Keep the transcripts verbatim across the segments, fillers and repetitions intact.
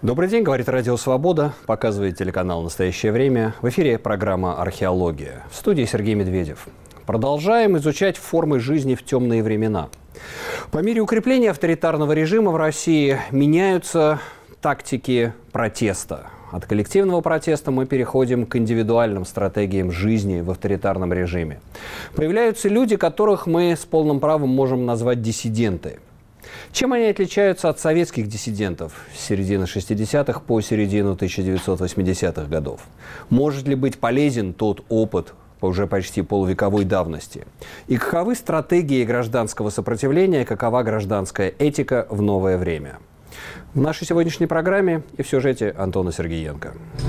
Добрый день, говорит Радио Свобода, показывает телеканал «Настоящее время». В эфире программа «Археология». В студии Сергей Медведев. Продолжаем изучать формы жизни в темные времена. По мере укрепления авторитарного режима в России меняются тактики протеста. От коллективного протеста мы переходим к индивидуальным стратегиям жизни в авторитарном режиме. Появляются люди, которых мы с полным правом можем назвать диссиденты. Чем они отличаются от советских диссидентов с середины шестидесятых по середину тысяча девятьсот восьмидесятых годов? Может ли быть полезен тот опыт уже почти полувековой давности? И каковы стратегии гражданского сопротивления, какова гражданская этика в новое время? В нашей сегодняшней программе и в сюжете Антона Сергеенко.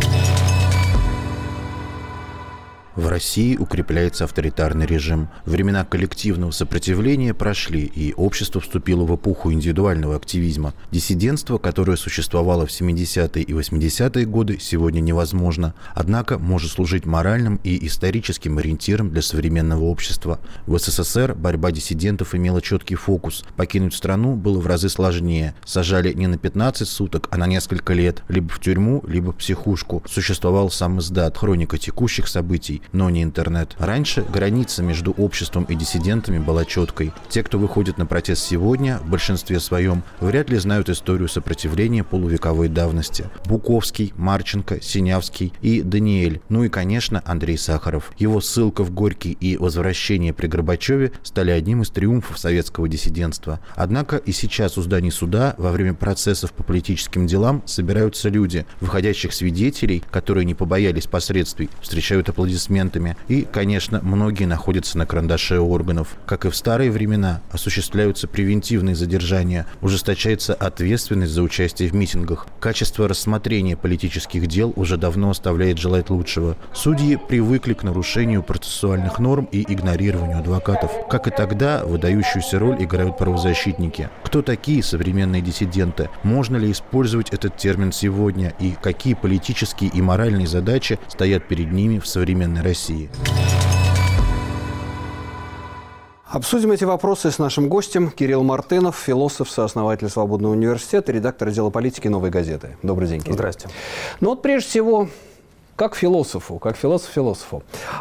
В России укрепляется авторитарный режим. Времена коллективного сопротивления прошли, и общество вступило в эпоху индивидуального активизма. Диссидентство, которое существовало в семидесятые и восьмидесятые годы, сегодня невозможно, однако может служить моральным и историческим ориентиром для современного общества. В СССР борьба диссидентов имела четкий фокус. Покинуть страну было в разы сложнее. Сажали не на пятнадцать суток, а на несколько лет, либо в тюрьму, либо в психушку. Существовал сам издат, хроника текущих событий, но не интернет. Раньше граница между обществом и диссидентами была четкой. Те, кто выходит на протест сегодня, в большинстве своем, вряд ли знают историю сопротивления полувековой давности. Буковский, Марченко, Синявский и Даниэль. Ну и, конечно, Андрей Сахаров. Его ссылка в Горький и возвращение при Горбачеве стали одним из триумфов советского диссидентства. Однако и сейчас у зданий суда во время процессов по политическим делам собираются люди. Выходящих свидетелей, которые не побоялись последствий, встречают аплодисменты. И, конечно, многие находятся на карандаше органов. Как и в старые времена, осуществляются превентивные задержания, ужесточается ответственность за участие в митингах. Качество рассмотрения политических дел уже давно оставляет желать лучшего. Судьи привыкли к нарушению процессуальных норм и игнорированию адвокатов. Как и тогда, выдающуюся роль играют правозащитники. Кто такие современные диссиденты? Можно ли использовать этот термин сегодня? И какие политические и моральные задачи стоят перед ними в современной России? Обсудим эти вопросы с нашим гостем. Кирилл Мартынов, философ, сооснователь Свободного университета, редактор отдела политики «Новой газеты». Добрый день, Кирилл. Здрасте. Ну вот прежде всего, как философу, как философ-философу.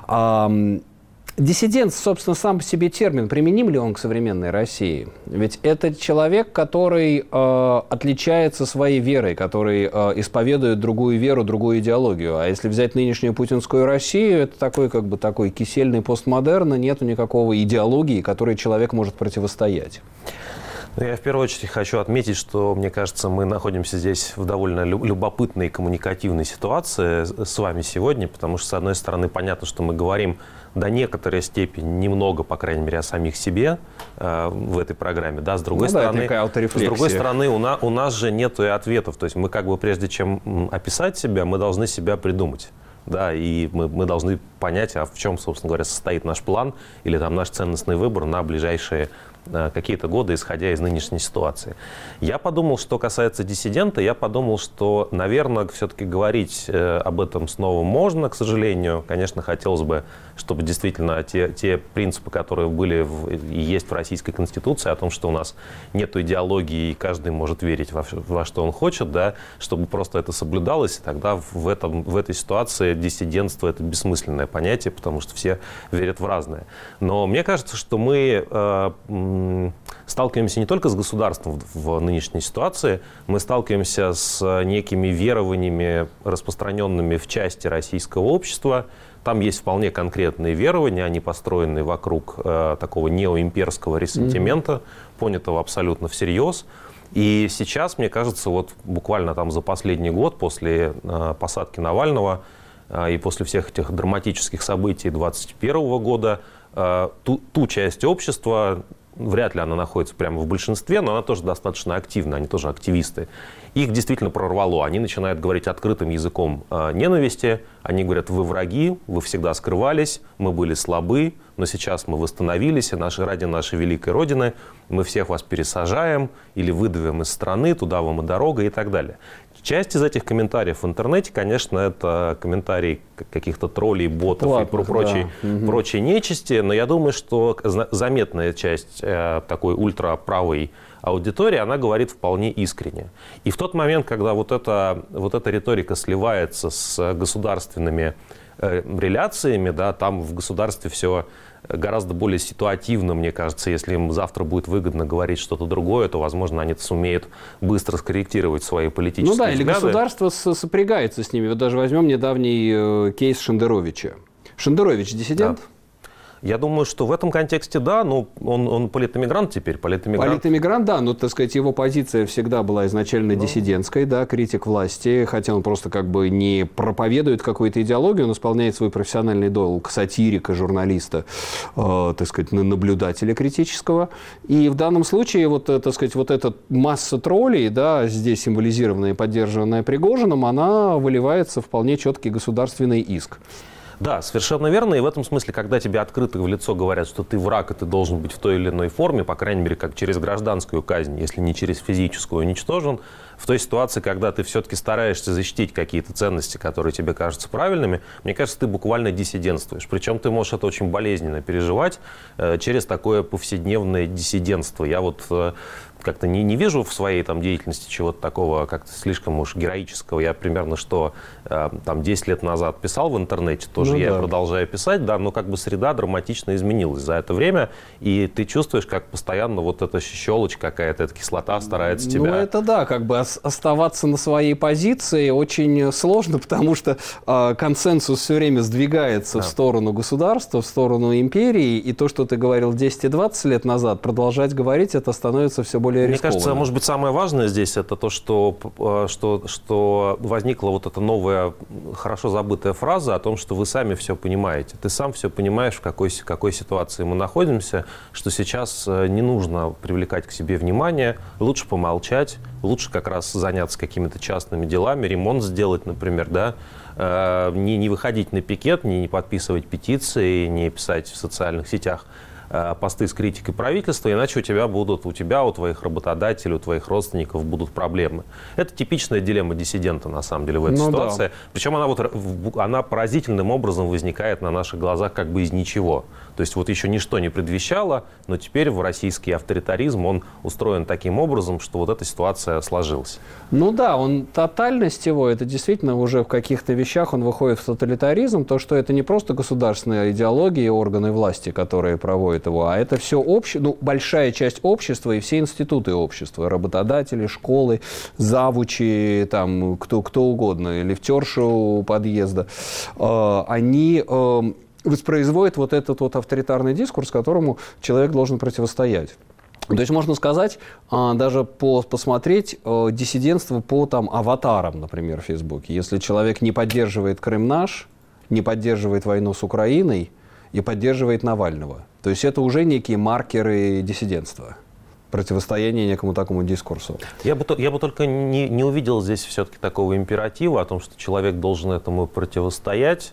Диссидент, собственно, сам по себе термин, применим ли он к современной России? Ведь это человек, который э, отличается своей верой, который э, исповедует другую веру, другую идеологию. А если взять нынешнюю путинскую Россию, это такой, как бы, такой кисельный постмодерн, и нету никакого идеологии, которой человек может противостоять. Я в первую очередь хочу отметить, что, мне кажется, мы находимся здесь в довольно любопытной коммуникативной ситуации с вами сегодня, потому что, с одной стороны, понятно, что мы говорим до некоторой степени, немного, по крайней мере, о самих себе э, в этой программе. Да? С другой ну, стороны, да, с другой стороны у, на, у нас же нет и ответов. То есть мы как бы прежде чем описать себя, мы должны себя придумать. Да, и мы, мы должны понять, а в чем, собственно говоря, состоит наш план или там, наш ценностный выбор на ближайшие э, какие-то годы, исходя из нынешней ситуации. Я подумал, что касается диссидента, я подумал, что, наверное, все-таки говорить э, об этом снова можно, к сожалению. Конечно, хотелось бы, чтобы действительно те, те принципы, которые были в, и есть в Российской Конституции, о том, что у нас нет идеологии, и каждый может верить во, во что он хочет, да, чтобы просто это соблюдалось, и тогда в, этом, в этой ситуации диссидентство – это бессмысленное понятие, потому что все верят в разное. Но мне кажется, что мы э, сталкиваемся не только с государством в, в нынешней ситуации, мы сталкиваемся с некими верованиями, распространенными в части российского общества. Там есть вполне конкретные верования, они построены вокруг э, такого неоимперского ресентимента, mm-hmm. понятого абсолютно всерьез. И сейчас, мне кажется, вот буквально там за последний год, после э, посадки Навального э, и после всех этих драматических событий двадцать первого года, э, ту, ту часть общества, вряд ли она находится прямо в большинстве, но она тоже достаточно активна, они тоже активисты. Их действительно прорвало. Они начинают говорить открытым языком э, ненависти. Они говорят: вы враги, вы всегда скрывались, мы были слабы, но сейчас мы восстановились, и наши, ради нашей великой Родины мы всех вас пересажаем или выдавим из страны, туда вам и дорога и так далее. Часть из этих комментариев в интернете, конечно, это комментарии каких-то троллей, ботов Платных, и про прочей, да. прочей нечисти, но я думаю, что заметная часть э, такой ультраправой аудитории, она говорит вполне искренне. И в тот момент, когда вот эта, вот эта риторика сливается с государственными э, реляциями, да, там в государстве все гораздо более ситуативно, мне кажется. Если им завтра будет выгодно говорить что-то другое, то, возможно, они сумеют быстро скорректировать свои политические взгляды. Ну да, или государство сопрягается с ними. Вот даже возьмем недавний кейс Шендеровича. Шендерович диссидент? Да. Я думаю, что в этом контексте, да, но он, он политэмигрант теперь, политэмигрант. Политэмигрант, да, но, так сказать, его позиция всегда была изначально ну. диссидентской, да, критик власти, хотя он просто как бы не проповедует какую-то идеологию, он исполняет свой профессиональный долг сатирика, журналиста, э, так сказать, наблюдателя критического. И в данном случае, вот, так сказать, вот эта масса троллей, да, здесь символизированная и поддержанная Пригожиным, она выливается в вполне четкий государственный иск. Да, совершенно верно. И в этом смысле, когда тебе открыто в лицо говорят, что ты враг, и ты должен быть в той или иной форме, по крайней мере, как через гражданскую казнь, если не через физическую, уничтожен, в той ситуации, когда ты все-таки стараешься защитить какие-то ценности, которые тебе кажутся правильными, мне кажется, ты буквально диссидентствуешь. Причем ты можешь это очень болезненно переживать э, через такое повседневное диссидентство. Я вот... Э, как-то не, не вижу в своей там деятельности чего-то такого как-то слишком уж героического. Я примерно что э, там десять лет назад писал в интернете, тоже ну, я да. продолжаю писать, да, но как бы среда драматично изменилась за это время, и ты чувствуешь, как постоянно вот эта щелочь какая-то, эта кислота старается тебя... Ну это да, как бы оставаться на своей позиции очень сложно, потому что э, консенсус все время сдвигается да. в сторону государства, в сторону империи, и то, что ты говорил десять и двадцать лет назад, продолжать говорить, это становится все более Мне кажется, может быть, самое важное здесь это то, что, что, что возникла вот эта новая, хорошо забытая фраза о том, что вы сами все понимаете. Ты сам все понимаешь, в какой, в какой ситуации мы находимся, что сейчас не нужно привлекать к себе внимание, лучше помолчать, лучше как раз заняться какими-то частными делами, ремонт сделать, например, да, не, не выходить на пикет, не, не подписывать петиции, не писать в социальных сетях посты с критикой правительства, иначе у тебя будут, у тебя, у твоих работодателей, у твоих родственников будут проблемы. Это типичная дилемма диссидента, на самом деле, в этой ну, ситуации. Да. Причем она, вот, она поразительным образом возникает на наших глазах как бы из ничего. То есть вот еще ничто не предвещало, но теперь в российский авторитаризм, он устроен таким образом, что вот эта ситуация сложилась. Ну да, он, тотальность его, это действительно уже в каких-то вещах он выходит в тоталитаризм, то, что это не просто государственная идеология и органы власти, которые проводят его, а это все обще... ну, большая часть общества и все институты общества, работодатели, школы, завучи, там, кто, кто угодно, лифтерши у подъезда, э, они... Э, воспроизводит вот этот вот авторитарный дискурс, которому человек должен противостоять. То есть можно сказать, даже по, посмотреть диссидентство по там, аватарам, например, в Фейсбуке. Если человек не поддерживает Крым наш, не поддерживает войну с Украиной и поддерживает Навального, то есть это уже некие маркеры диссидентства. Противостояние некому такому дискурсу. Я бы, я бы только не, не увидел здесь все-таки такого императива о том, что человек должен этому противостоять.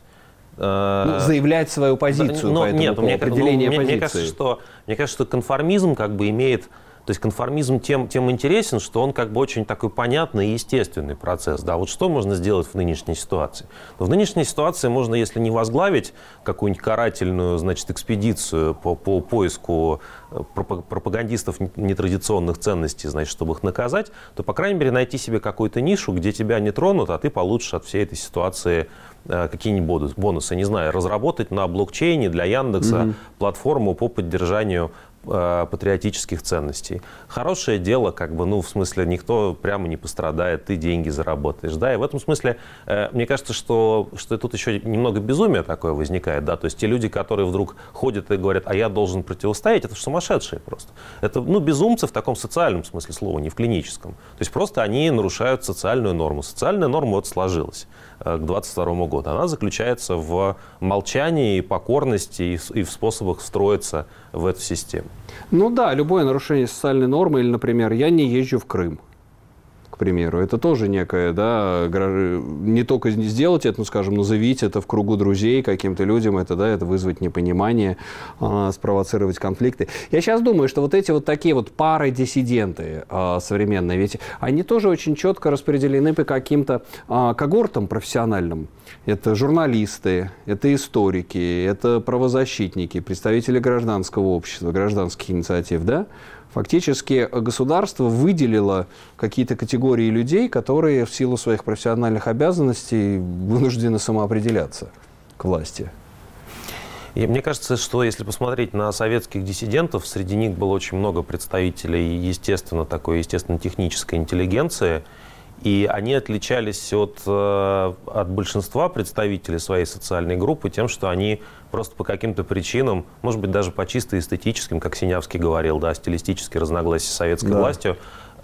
Ну, заявлять свою позицию, но, по этому нет, поводу, мне, определение ну, позиции. Мне кажется, что, мне кажется, что конформизм как бы имеет... То есть конформизм тем, тем интересен, что он как бы очень такой понятный и естественный процесс. Да, вот что можно сделать в нынешней ситуации? Но в нынешней ситуации можно, если не возглавить какую-нибудь карательную, значит, экспедицию по, по поиску пропагандистов нетрадиционных ценностей, значит, чтобы их наказать, то, по крайней мере, найти себе какую-то нишу, где тебя не тронут, а ты получишь от всей этой ситуации какие-нибудь бонусы. Не знаю, разработать на блокчейне для Яндекса mm-hmm. платформу по поддержанию патриотических ценностей. Хорошее дело, как бы, ну, в смысле, никто прямо не пострадает, ты деньги заработаешь, да, и в этом смысле, э, мне кажется, что, что тут еще немного безумия такое возникает, да, то есть те люди, которые вдруг ходят и говорят, а я должен противостоять, это же сумасшедшие просто. Это, ну, безумцы в таком социальном смысле слова, не в клиническом. То есть просто они нарушают социальную норму. Социальная норма вот сложилась э, к двадцать второму году. Она заключается в молчании, покорности и, и в способах встроиться в эту систему. Ну да, любое нарушение социальной нормы, или, например, я не езжу в Крым, к примеру, это тоже некое, да, не только сделать это, ну, скажем, но заявить это в кругу друзей каким-то людям, это, да, это вызвать непонимание, спровоцировать конфликты. Я сейчас думаю, что вот эти вот такие вот пары-диссиденты современные, ведь они тоже очень четко распределены по каким-то когортам профессиональным. Это журналисты, это историки, это правозащитники, представители гражданского общества, гражданских инициатив, да? Фактически государство выделило какие-то категории людей, которые в силу своих профессиональных обязанностей вынуждены самоопределяться к власти. И мне кажется, что если посмотреть на советских диссидентов, среди них было очень много представителей, естественно, такой естественно-технической интеллигенции, и они отличались от, от большинства представителей своей социальной группы тем, что они просто по каким-то причинам, может быть, даже по чисто эстетическим, как Синявский говорил, да, стилистические разногласия с советской да. властью,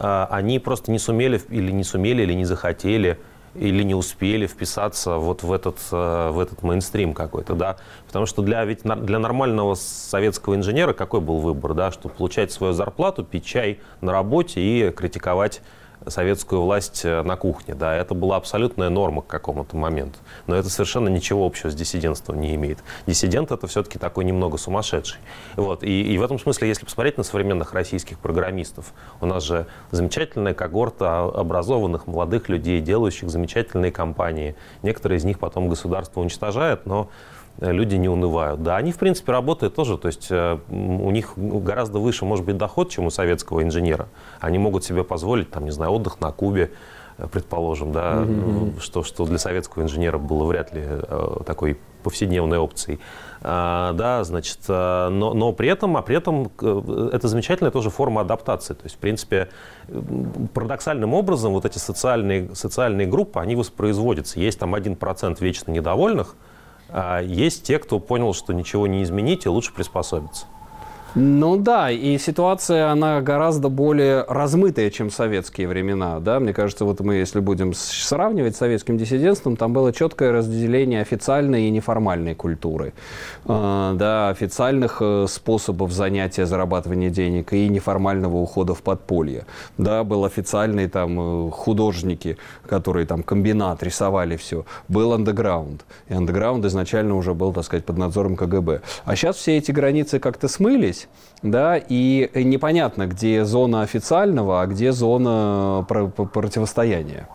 они просто не сумели или не сумели, или не захотели, или не успели вписаться вот в этот, в этот мейнстрим какой-то, да, потому что для, ведь для нормального советского инженера какой был выбор, да, чтобы получать свою зарплату, пить чай на работе и критиковать советскую власть на кухне, да, это была абсолютная норма к какому-то моменту, но это совершенно ничего общего с диссидентством не имеет. Диссидент — это все-таки такой немного сумасшедший. Вот. И, и в этом смысле, если посмотреть на современных российских программистов, у нас же замечательная когорта образованных молодых людей, делающих замечательные компании. Некоторые из них потом государство уничтожает, но люди не унывают. Да, они, в принципе, работают тоже, то есть э, у них гораздо выше, может быть, доход, чем у советского инженера. Они могут себе позволить, там, не знаю, отдых на Кубе, предположим, да, mm-hmm. что, что для советского инженера было вряд ли э, такой повседневной опцией. А, да, значит, э, но, но при этом, а при этом э, это замечательная тоже форма адаптации. То есть, в принципе, парадоксальным образом вот эти социальные, социальные группы, они воспроизводятся. Есть там один процент вечно недовольных, а есть те, кто понял, что ничего не изменить и лучше приспособиться. Ну да, и ситуация, она гораздо более размытая, чем в советские времена. Да? Мне кажется, вот мы, если будем сравнивать с советским диссидентством, там было четкое разделение официальной и неформальной культуры. Э, да, официальных способов занятия, зарабатывания денег и неформального ухода в подполье. Да, был официальный там художники, которые там комбинат, рисовали все. Был андеграунд. И андеграунд изначально уже был, так сказать, под надзором ка гэ бэ. А сейчас все эти границы как-то смылись. Да, и непонятно, где зона официального, а где зона противостояния.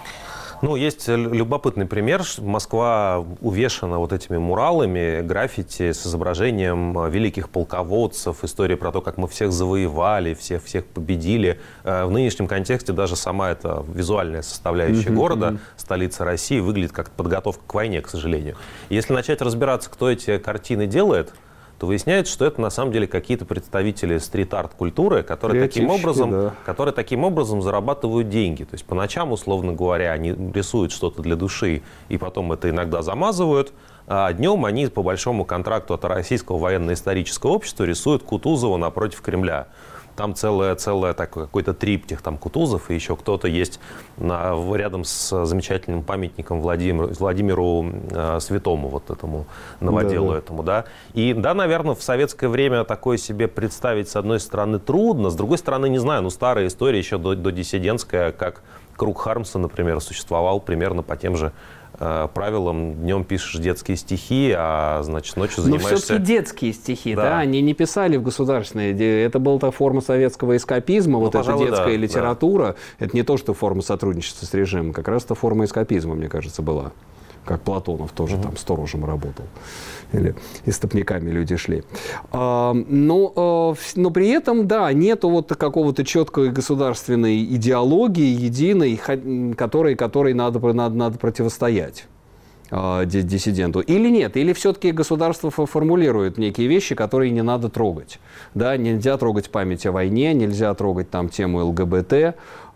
Ну, есть любопытный пример. Москва увешана вот этими муралами, граффити с изображением великих полководцев, история про то, как мы всех завоевали, всех, всех победили. В нынешнем контексте даже сама эта визуальная составляющая mm-hmm. города, столица России, выглядит как подготовка к войне, к сожалению. Если начать разбираться, кто эти картины делает, то выясняется, что это на самом деле какие-то представители стрит-арт-культуры, которые таким, образом, да. которые таким образом зарабатывают деньги. То есть по ночам, условно говоря, они рисуют что-то для души и потом это иногда замазывают, а днем они по большому контракту от Российского военно-исторического общества рисуют Кутузова напротив Кремля. Там целое, целое такое, какой-то триптих, там Кутузов и еще кто-то есть на, рядом с замечательным памятником Владимиру, Владимиру э, Святому, вот этому новоделу да, этому, да. И да, наверное, в советское время такое себе представить, с одной стороны, трудно, с другой стороны, не знаю, ну, старая история еще до, до диссидентская, как круг Хармса, например, существовал примерно по тем же правилам. Днем пишешь детские стихи, а значит ночью занимаешься... Но все-таки детские стихи, да. да, они не писали в государственные. Это была та форма советского эскапизма, ну, вот пожалуй, эта детская да, литература. Да. Это не то, что форма сотрудничества с режимом, как раз это форма эскапизма, мне кажется, была. Как Платонов тоже mm-hmm. там сторожем работал. Или истопниками люди шли. А, но, а, но при этом, да, нету вот какого-то четкой государственной идеологии, единой, которой, которой надо, надо, надо противостоять а, диссиденту. Или нет, или все-таки государство формулирует некие вещи, которые не надо трогать. Да, нельзя трогать память о войне, нельзя трогать там тему эл гэ бэ тэ.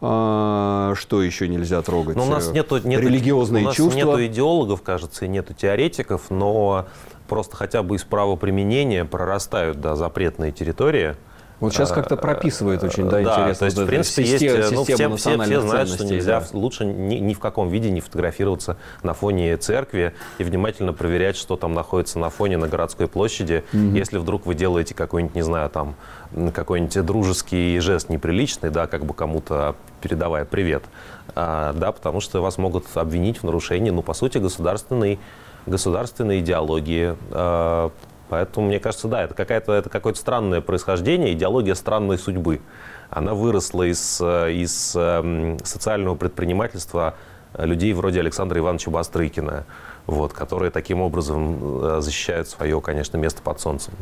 А, что еще нельзя трогать? Но у нас нету, нету, религиозные у нас чувства. Нету идеологов, кажется, и нету теоретиков, но просто хотя бы из правоприменения прорастают да, запретные территории. Вот сейчас как-то прописывает очень, да, да, интересно. То есть, вот в принципе, есть, ну, все, все, все знают, что нельзя да. лучше ни, ни в каком виде не фотографироваться на фоне церкви и внимательно проверять, что там находится на фоне на городской площади. Mm-hmm. Если вдруг вы делаете какой-нибудь, не знаю, там, какой-нибудь дружеский жест неприличный, да, как бы кому-то передавая привет, а, да, потому что вас могут обвинить в нарушении, ну, по сути, государственной, государственной идеологии. А, Поэтому, мне кажется, да, это, какая-то, это какое-то странное происхождение, идеология странной судьбы. Она выросла из, из социального предпринимательства людей вроде Александра Ивановича Бастрыкина, вот, которые таким образом защищают свое, конечно, место под солнцем.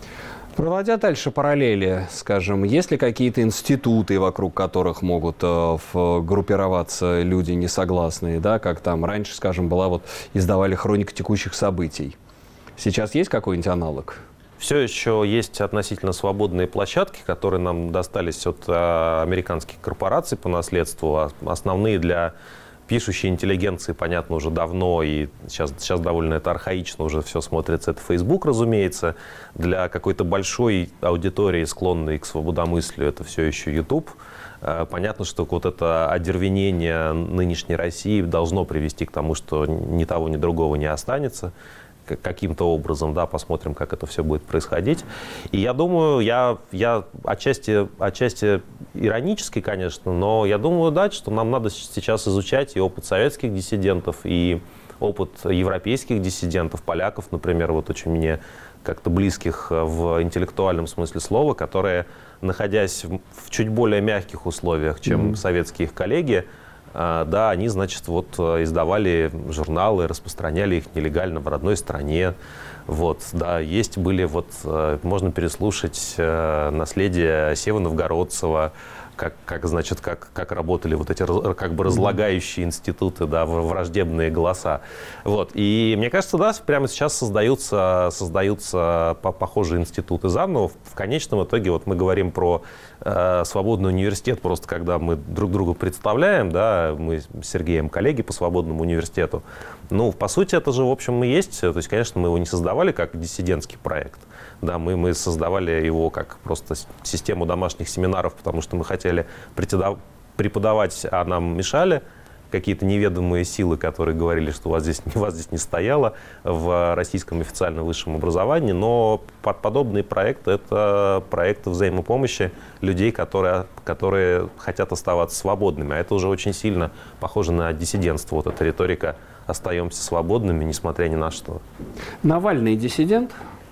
Проводя дальше параллели, скажем, есть ли какие-то институты, вокруг которых могут э, группироваться люди несогласные, да, как там раньше, скажем, была вот, издавали хроника текущих событий? Сейчас есть какой-нибудь аналог? Все еще есть относительно свободные площадки, которые нам достались от а, американских корпораций по наследству. А, основные для пишущей интеллигенции, понятно, уже давно, и сейчас, сейчас довольно это архаично уже все смотрится. Это Facebook, разумеется. Для какой-то большой аудитории, склонной к свободомыслию, это все еще YouTube. А, понятно, что вот это одервенение нынешней России должно привести к тому, что ни того, ни другого не останется. Каким-то образом, да, посмотрим, как это все будет происходить. И я думаю, я, я отчасти, отчасти иронически, конечно, но я думаю, да, что нам надо сейчас изучать и опыт советских диссидентов, и опыт европейских диссидентов, поляков, например, вот очень мне как-то близких в интеллектуальном смысле слова, которые, находясь в чуть более мягких условиях, чем mm-hmm. советские их коллеги, да, они, значит, вот издавали журналы, распространяли их нелегально в родной стране. Вот, да, есть были, вот, можно переслушать наследие Севы Новгородцева, как, как, значит, как, как работали вот эти как бы разлагающие институты, да, враждебные голоса. Вот. И мне кажется, да, прямо сейчас создаются, создаются похожие институты заново. В конечном итоге вот мы говорим про э, свободный университет, просто когда мы друг друга представляем, да, мы с Сергеем коллеги по свободному университету. Ну, по сути, это же, в общем, и есть. То есть, конечно, мы его не создавали как диссидентский проект. Да, мы, мы создавали его как просто систему домашних семинаров, потому что мы хотели преподавать, а нам мешали какие-то неведомые силы, которые говорили, что у вас здесь, у вас здесь не стояло в российском официальном высшем образовании. Но подобные проекты – это проекты взаимопомощи людей, которые, которые хотят оставаться свободными. А это уже очень сильно похоже на диссидентство. Вот эта риторика «остаемся свободными, несмотря ни на что». Навальный диссидент?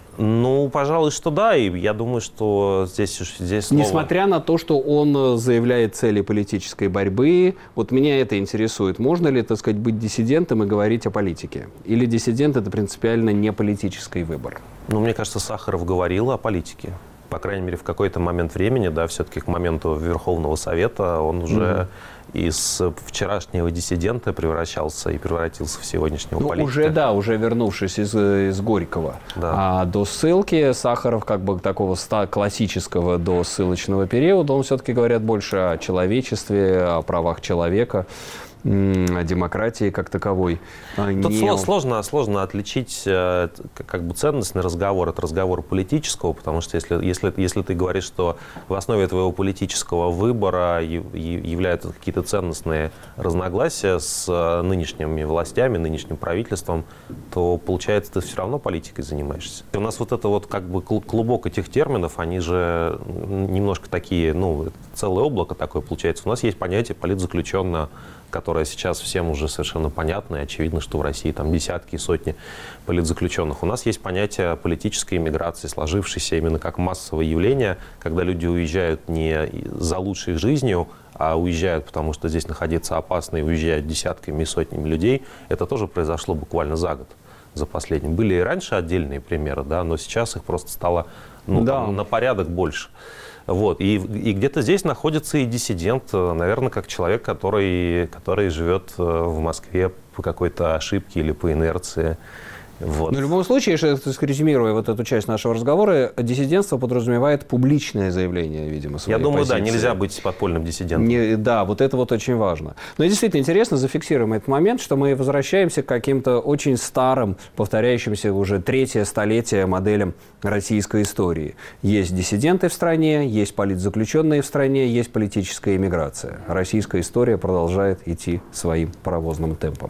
Ну, пожалуй, что да, и я думаю, что здесь, здесь слово... Несмотря на то, что он заявляет цели политической борьбы, вот меня это интересует. Можно ли, так сказать, быть диссидентом и говорить о политике? Или диссидент – это принципиально не политический выбор? Ну, мне кажется, Сахаров говорил о политике. По крайней мере, в какой-то момент времени, да, все-таки к моменту Верховного Совета он уже mm-hmm. из вчерашнего диссидента превращался и превратился в сегодняшнего ну, политика. Уже, да, уже вернувшись из, из Горького. Да. А до ссылки Сахаров, как бы такого классического досылочного периода, он все-таки говорит больше о человечестве, о правах человека, о демократии как таковой. Тут не... сложно, сложно отличить как бы ценностный разговор от разговора политического, потому что если, если, если ты говоришь, что в основе твоего политического выбора являются какие-то ценностные разногласия с нынешними властями, нынешним правительством, то, получается, ты все равно политикой занимаешься. И у нас вот это вот как бы клубок этих терминов, они же немножко такие, ну, целое облако такое получается. У нас есть понятие политзаключенного, которая сейчас всем уже совершенно понятна, и очевидно, что в России там десятки и сотни политзаключенных. У нас есть понятие политической иммиграции, сложившееся именно как массовое явление, когда люди уезжают не за лучшей жизнью, а уезжают, потому что здесь находиться опасно, и уезжают десятками и сотнями людей. Это тоже произошло буквально за год, за последним. Были и раньше отдельные примеры, да, но сейчас их просто стало ну, да. там, на порядок больше. Вот. И, и где-то здесь находится и диссидент, наверное, как человек, который, который живет в Москве по какой-то ошибке или по инерции. Вот. Но в любом случае, если резюмируя вот эту часть нашего разговора, диссидентство подразумевает публичное заявление, видимо, своей Я думаю, позиции. да, нельзя быть подпольным диссидентом. Не, да, вот это вот очень важно. Но действительно интересно, зафиксируем этот момент, что мы возвращаемся к каким-то очень старым, повторяющимся уже третье столетие моделям российской истории. Есть диссиденты в стране, есть политзаключенные в стране, есть политическая эмиграция. Российская история продолжает идти своим паровозным темпом.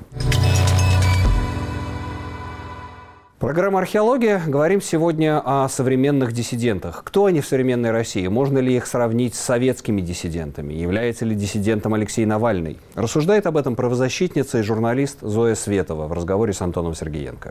Программа «Археология». Говорим сегодня о современных диссидентах. Кто они в современной России? Можно ли их сравнить с советскими диссидентами? Является ли диссидентом Алексей Навальный? Рассуждает об этом правозащитница и журналист Зоя Светова в разговоре с Антоном Сергеенко.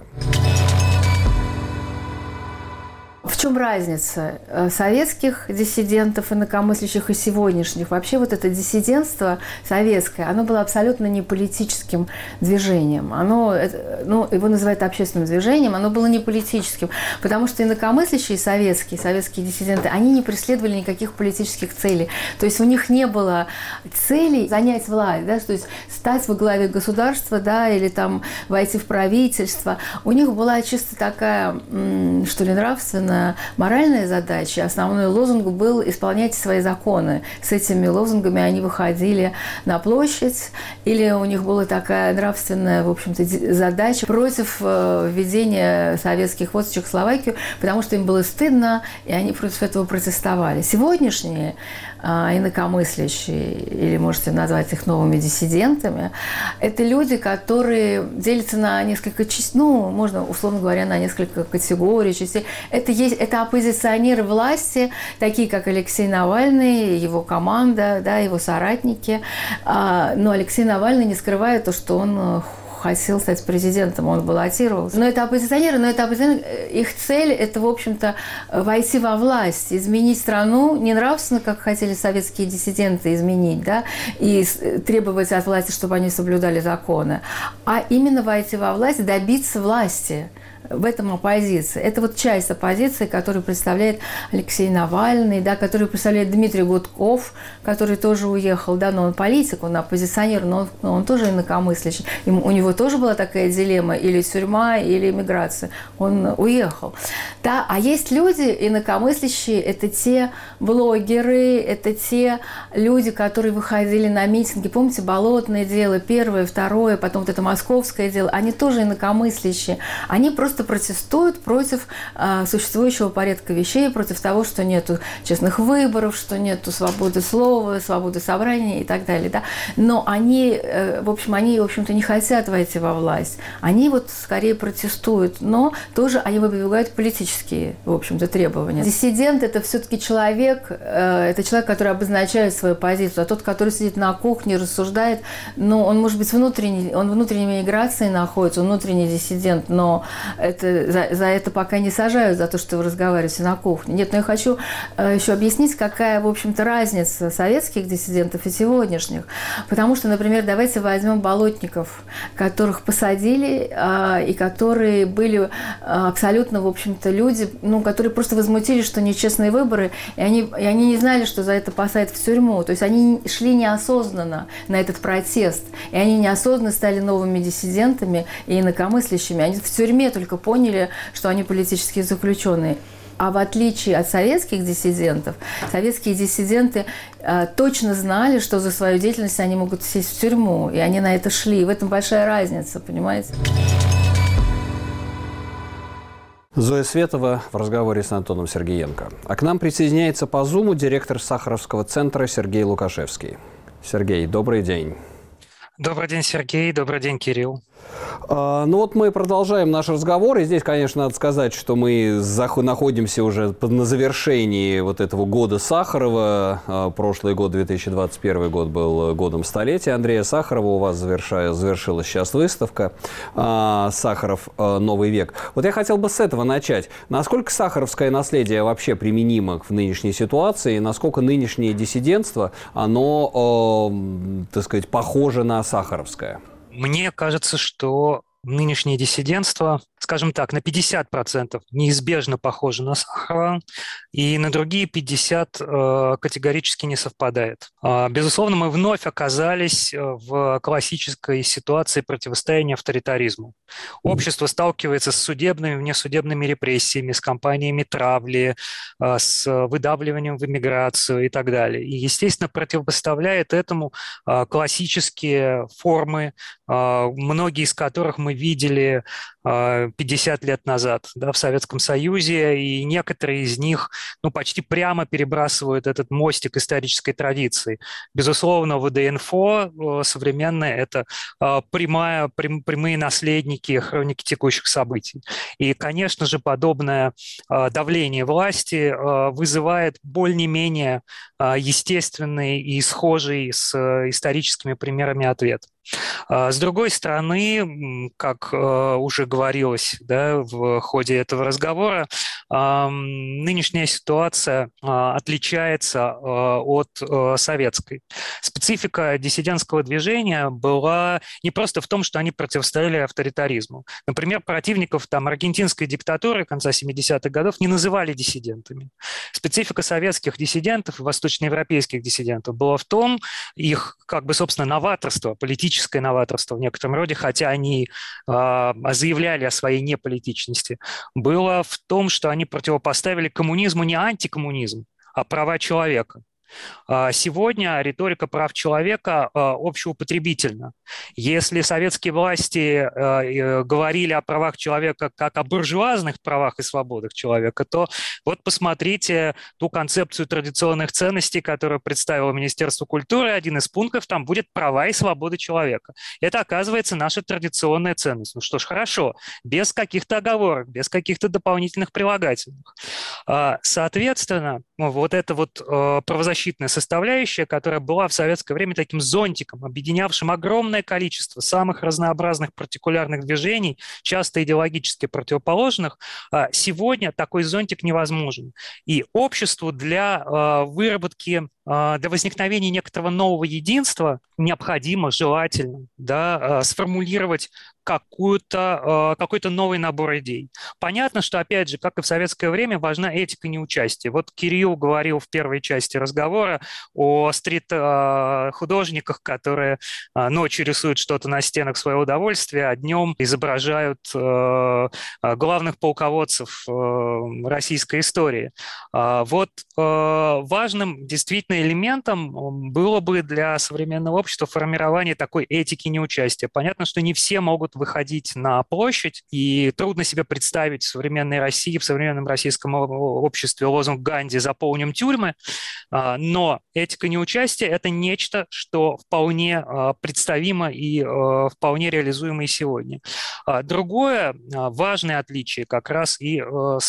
В чем разница советских диссидентов, инакомыслящих и сегодняшних? Вообще вот это диссидентство советское, оно было абсолютно не политическим движением. Оно, ну, его называют общественным движением, оно было не политическим. Потому что инакомыслящие советские, советские диссиденты, они не преследовали никаких политических целей. То есть у них не было целей занять власть, да, то есть стать во главе государства, да, или там войти в правительство. У них была чисто такая, что ли, нравственная, моральная задача. Основной лозунг был исполнять свои законы. С этими лозунгами они выходили на площадь, или у них была такая нравственная, в общем-то, задача против введения советских войск в Чехословакию, потому что им было стыдно, и они против этого протестовали. Сегодняшние инакомыслящие, или можете назвать их новыми диссидентами, это люди, которые делятся на несколько частей, ну, можно, условно говоря, на несколько категорий, частей. Это, есть, это оппозиционеры власти, такие как Алексей Навальный, его команда, да, его соратники. Но Алексей Навальный не скрывает то, что он хотел стать президентом, он баллотировался. Но это оппозиционеры, но это оппозиционеры. Их цель – это, в общем-то, войти во власть, изменить страну не нравственно, как хотели советские диссиденты изменить, да, и требовать от власти, чтобы они соблюдали законы, а именно войти во власть, добиться власти. В этом оппозиция. Это вот часть оппозиции, которую представляет Алексей Навальный, да, которую представляет Дмитрий Гудков, который тоже уехал, да, но он политик, он оппозиционер, но он, но он тоже инакомыслящий. Ему, у него тоже была такая дилемма, или тюрьма, или эмиграция. Он уехал. Да, а есть люди инакомыслящие, это те блогеры, это те люди, которые выходили на митинги. Помните, Болотное дело, первое, второе, потом вот это московское дело, они тоже инакомыслящие. Они просто протестуют против э, существующего порядка вещей, против того, что нету честных выборов, что нету свободы слова, свободы собрания и так далее. Да? Но они, э, в общем, они, в общем-то, не хотят войти во власть. Они вот скорее протестуют, но тоже они выдвигают политические, в общем-то, требования. Диссидент – это все-таки человек, э, это человек, который обозначает свою позицию, а тот, который сидит на кухне, рассуждает, ну, он, может быть, внутренний, он внутренней миграции находится, он внутренний диссидент, но это, за, за это пока не сажают, за то, что вы разговариваете на кухне. Нет, но я хочу э, еще объяснить, какая, в общем-то, разница советских диссидентов и сегодняшних. Потому что, например, давайте возьмем болотников, которых посадили э, и которые были э, абсолютно, в общем-то, люди, ну, которые просто возмутились, что нечестные выборы, и они, и они не знали, что за это посадят в тюрьму. То есть они шли неосознанно на этот протест, и они неосознанно стали новыми диссидентами и инакомыслящими. Они в тюрьме только поняли, что они политические заключенные. А в отличие от советских диссидентов, советские диссиденты э, точно знали, что за свою деятельность они могут сесть в тюрьму, и они на это шли. И в этом большая разница, понимаете? Зоя Светова в разговоре с Антоном Сергеенко. А к нам присоединяется по Зуму директор Сахаровского центра Сергей Лукашевский. Сергей, добрый день. Добрый день, Сергей. Добрый день, Кирилл. Ну вот мы продолжаем наш разговор, и здесь, конечно, надо сказать, что мы находимся уже на завершении вот этого года Сахарова. Прошлый год, две тысячи двадцать первый год, был годом столетия Андрея Сахарова. У вас завершилась сейчас выставка «Сахаров. Новый век». Вот я хотел бы с этого начать. Насколько сахаровское наследие вообще применимо в нынешней ситуации, насколько нынешнее диссидентство, оно, так сказать, похоже на сахаровское? Мне кажется, что нынешнее диссидентство, скажем так, на пятьдесят процентов неизбежно похоже на Сахарова, и на другие пятьдесят процентов категорически не совпадает. Безусловно, мы вновь оказались в классической ситуации противостояния авторитаризму. Общество сталкивается с судебными, внесудебными репрессиями, с кампаниями травли, с выдавливанием в эмиграцию и так далее. И, естественно, противопоставляет этому классические формы, многие из которых мы видели пятьдесят лет назад, да, в Советском Союзе, и некоторые из них ну, почти прямо перебрасывают этот мостик исторической традиции. Безусловно, ВДНФО современное – это прямая, прям, прямые наследники хроники текущих событий. И, конечно же, подобное давление власти вызывает более-менее естественный и схожий с историческими примерами ответ. С другой стороны, как уже говорилось, да, в ходе этого разговора, нынешняя ситуация отличается от советской. Специфика диссидентского движения была не просто в том, что они противостояли авторитаризму. Например, противников там, аргентинской диктатуры конца семидесятых годов не называли диссидентами. Специфика советских диссидентов и восточноевропейских диссидентов была в том, их, как бы, собственно, новаторство, политическое новаторство в некотором роде, хотя они э, заявляли о своей неполитичности, было в том, что они противопоставили коммунизму не антикоммунизм, а права человека. Сегодня риторика прав человека общеупотребительна. Если советские власти говорили о правах человека как о буржуазных правах и свободах человека, то вот посмотрите ту концепцию традиционных ценностей, которую представило Министерство культуры. Один из пунктов там будет права и свободы человека. Это, оказывается, наша традиционная ценность. Ну что ж, хорошо, без каких-то оговорок, без каких-то дополнительных прилагательных. Соответственно, вот это вот правозащитная составляющая, которая была в советское время таким зонтиком, объединявшим огромное количество самых разнообразных партикулярных движений, часто идеологически противоположных, сегодня такой зонтик невозможен. И обществу для выработки, для возникновения некоторого нового единства необходимо, желательно, да, сформулировать какую-то, какой-то новый набор идей. Понятно, что, опять же, как и в советское время, важна этика неучастия. Вот Кирилл говорил в первой части разговора о стрит-художниках, которые ночью рисуют что-то на стенах в свое удовольствие, а днем изображают главных полководцев российской истории. Вот важным действительно элементом было бы для современного общества формирование такой этики неучастия. Понятно, что не все могут выходить на площадь, и трудно себе представить в современной России, в современном российском обществе лозунг Ганди «Заполним тюрьмы», но этика неучастия – это нечто, что вполне представимо и вполне реализуемо и сегодня. Другое важное отличие как раз и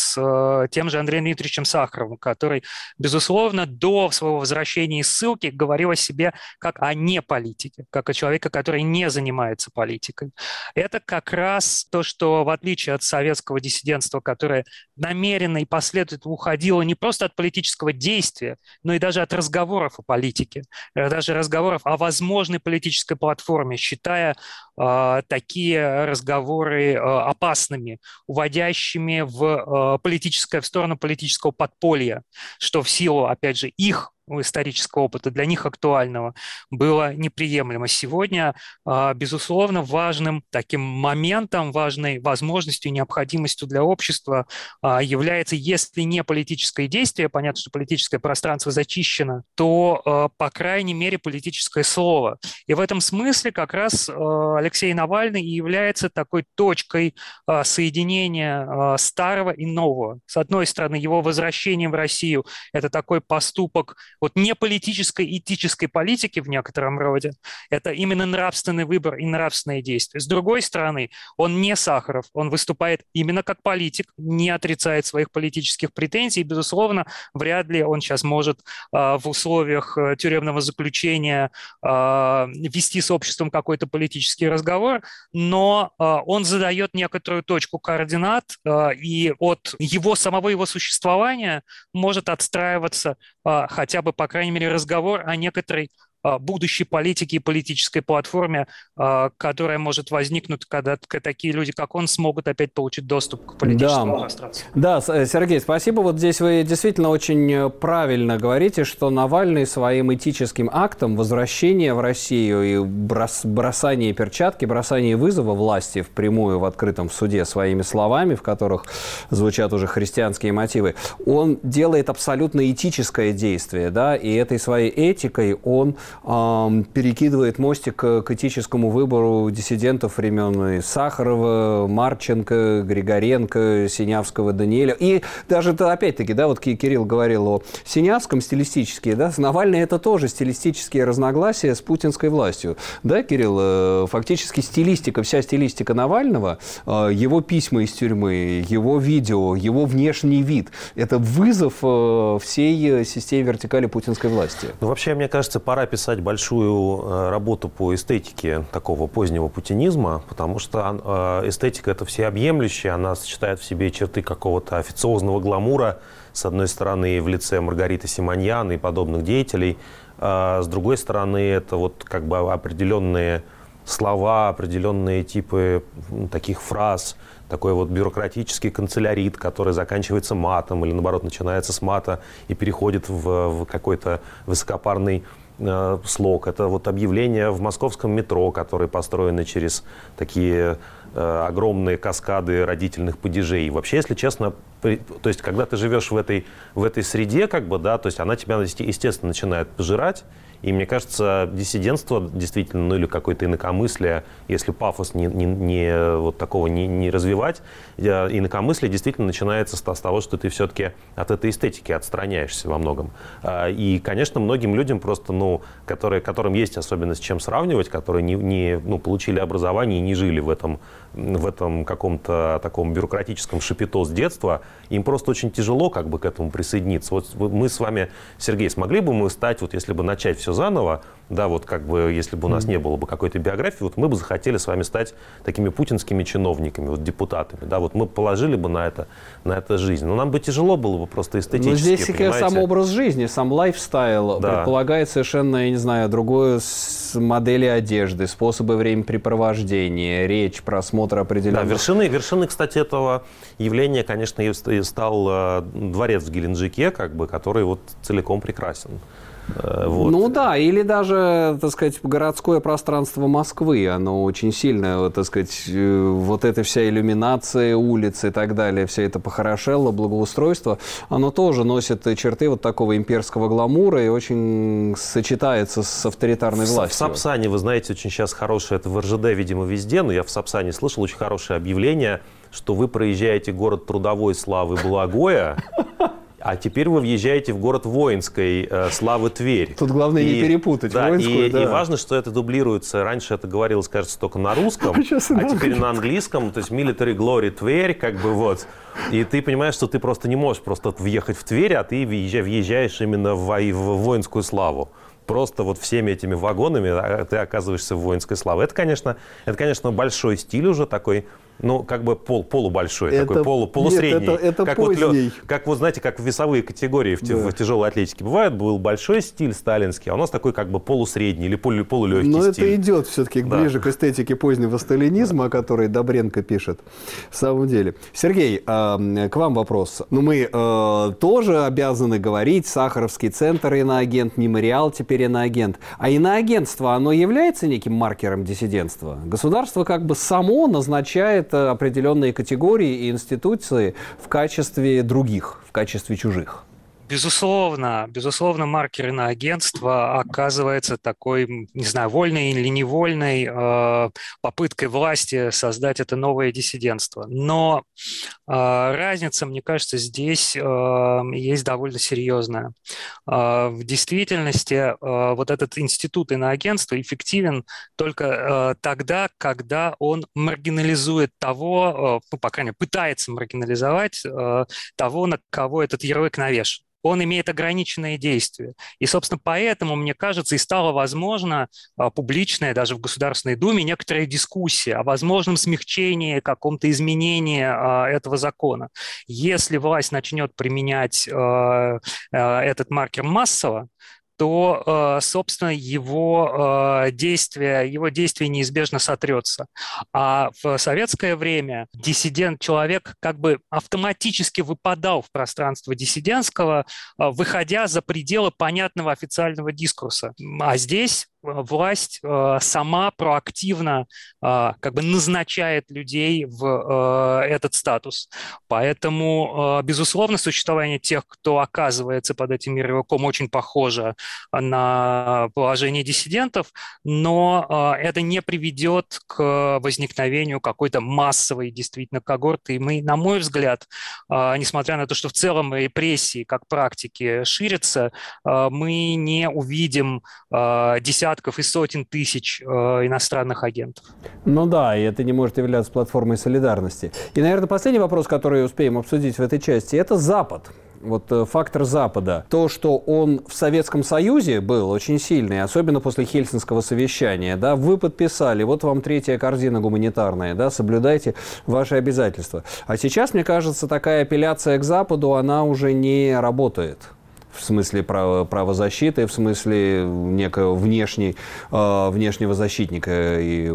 с тем же Андреем Дмитриевичем Сахаровым, который, безусловно, до своего возвращения из ссылки говорил о себе как о неполитике, как о человеке, который не занимается политикой. Это как раз то, что в отличие от советского диссидентства, которое намеренно и последовательно уходило не просто от политического действия, но и даже от разговоров о политике, даже разговоров о возможной политической платформе, считая э, такие разговоры э, опасными, уводящими в, э, политическое, в сторону политического подполья, что в силу, опять же, их исторического опыта, для них актуального, было неприемлемо. Сегодня, безусловно, важным таким моментом, важной возможностью, необходимостью для общества является, если не политическое действие, понятно, что политическое пространство зачищено, то, по крайней мере, политическое слово. И в этом смысле как раз Алексей Навальный и является такой точкой соединения старого и нового. С одной стороны, его возвращение в Россию – это такой поступок вот не политической, этической политики в некотором роде, это именно нравственный выбор и нравственные действия. С другой стороны, он не Сахаров, он выступает именно как политик, не отрицает своих политических претензий, и, безусловно, вряд ли он сейчас может э, в условиях тюремного заключения э, вести с обществом какой-то политический разговор, но э, он задает некоторую точку координат, э, и от его самого его существования может отстраиваться э, хотя бы, по крайней мере, разговор о некоторой будущей политике и политической платформе, которая может возникнуть, когда такие люди, как он, смогут опять получить доступ к политическому да. пространству. Да, Сергей, спасибо. Вот здесь вы действительно очень правильно говорите, что Навальный своим этическим актом возвращения в Россию и брос, бросание перчатки, бросание вызова власти впрямую, в открытом суде своими словами, в которых звучат уже христианские мотивы, он делает абсолютно этическое действие, да, и этой своей этикой он э, перекидывает мостик к этическому выбору диссидентов времен Сахарова, Марченко, Григоренко, Синявского, Даниэля. И даже, опять-таки, да, вот Кирилл говорил о Синявском стилистически, да, с Навальным это тоже стилистические разногласия с путинской властью. Да, Кирилл, фактически стилистика, вся стилистика Навального, его письма из тюрьмы, его видео, его внешний вид, это вызов всей системе вертикали путинской власти. Ну, вообще, мне кажется, пора писать большую работу по эстетике такого позднего путинизма, потому что эстетика – это всеобъемлющая, она сочетает в себе черты какого-то официозного гламура, с одной стороны, в лице Маргариты Симоньян и подобных деятелей, а с другой стороны, это вот как бы определенные слова, определенные типы таких фраз, такой вот бюрократический канцелярит, который заканчивается матом или, наоборот, начинается с мата и переходит в, в какой-то высокопарный э, слог. Это вот объявления в московском метро, которые построены через такие э, огромные каскады родительных падежей. Вообще, если честно, при, то есть, когда ты живешь в этой, в этой среде, как бы, да, то есть она тебя, естественно, начинает пожирать. И мне кажется, диссидентство действительно, ну или какое-то инакомыслие, если пафос не, не, не, вот такого не, не развивать, инакомыслие действительно начинается с того, что ты все-таки от этой эстетики отстраняешься во многом. И, конечно, многим людям просто, ну, которые, которым есть особенно с чем сравнивать, которые не, не ну, получили образование и не жили в этом, в этом каком-то таком бюрократическом шапито с детства, им просто очень тяжело как бы к этому присоединиться. Вот мы с вами, Сергей, смогли бы мы стать, вот если бы начать все заново, да, вот как бы, если бы у нас не было бы какой-то биографии, вот мы бы захотели с вами стать такими путинскими чиновниками, вот депутатами, да, вот мы положили бы на это, на это жизнь. Но нам бы тяжело было бы просто эстетически, но здесь понимаете? Сам образ жизни, сам лайфстайл да. предполагает совершенно, я не знаю, другое модели одежды, способы времяпрепровождения, речь, просмотр определенных... Да, вершиной, вершиной, кстати, этого явления, конечно, и стал э, дворец в Геленджике, как бы, который вот целиком прекрасен. Вот. Ну да, или даже, так сказать, городское пространство Москвы, оно очень сильно, так сказать, вот эта вся иллюминация улиц и так далее, все это похорошело, благоустройство, оно тоже носит черты вот такого имперского гламура и очень сочетается с авторитарной властью. В Сапсане, вы знаете, очень сейчас хорошее, это в эр жэ дэ, видимо, везде, но я в Сапсане слышал очень хорошее объявление, что вы проезжаете город трудовой славы Благое, а теперь вы въезжаете в город воинской э, славы Тверь. Тут главное и, не перепутать да, воинскую, и, да. И важно, что это дублируется. Раньше это говорилось, кажется, только на русском, а теперь на английском. То есть Military Glory Тверь, как бы вот. И ты понимаешь, что ты просто не можешь просто въехать в Тверь, а ты въезжаешь именно в, в воинскую славу. Просто вот всеми этими вагонами ты оказываешься в воинской славе. Это, конечно, это, конечно, большой стиль уже такой. Ну, как бы пол, полубольшой, это, такой полу, полусредний. Нет, это, это как, поздний. Вот, как вот, знаете, как весовые категории в, да. в тяжелой атлетике бывают, был большой стиль сталинский, а у нас такой как бы полусредний или полу, полулегкий Но стиль. Это идет все-таки да. ближе к эстетике позднего сталинизма, о которой Добренко пишет. В самом деле. Сергей, э, к вам вопрос. Ну, мы э, тоже обязаны говорить, Сахаровский центр иноагент, мемориал теперь иноагент. А иноагентство, оно является неким маркером диссидентства? Государство как бы само назначает определенные категории и институции в качестве других, в качестве чужих. Безусловно, безусловно, маркер иноагентства оказывается такой, не знаю, вольной или невольной э, попыткой власти создать это новое диссидентство. Но э, разница, мне кажется, здесь э, есть довольно серьезная. Э, в действительности э, вот этот институт иноагентства эффективен только э, тогда, когда он маргинализует того, э, ну, по крайней мере, пытается маргинализовать э, того, на кого этот ярлык навешен. Он имеет ограниченные действия. И, собственно, поэтому, мне кажется, и стало возможно а, публичная, даже в Государственной Думе, некоторая дискуссия о возможном смягчении, каком-то изменении а, этого закона. Если власть начнет применять а, а, этот маркер массово, то, собственно, его действие, его действие неизбежно сотрется. А в советское время диссидент, человек как бы автоматически выпадал в пространство диссидентского, выходя за пределы понятного официального дискурса. А здесь власть э, сама проактивно э, как бы назначает людей в э, этот статус. Поэтому, э, безусловно, существование тех, кто оказывается под этим ярлыком, очень похоже на положение диссидентов, но э, это не приведет к возникновению какой-то массовой действительно когорты. И мы, на мой взгляд, э, несмотря на то, что в целом репрессии как практики ширятся, э, мы не увидим э, десятков и сотен тысяч э, иностранных агентов. Ну да, и это не может являться платформой солидарности. И, наверное, последний вопрос, который успеем обсудить в этой части, это Запад. Вот фактор Запада. То, что он в Советском Союзе был очень сильный, особенно после Хельсинского совещания, да, вы подписали, вот вам третья корзина гуманитарная, да, соблюдайте ваши обязательства. А сейчас, мне кажется, такая апелляция к Западу, она уже не работает. В смысле право, правозащиты, в смысле некого внешней, э, внешнего защитника и,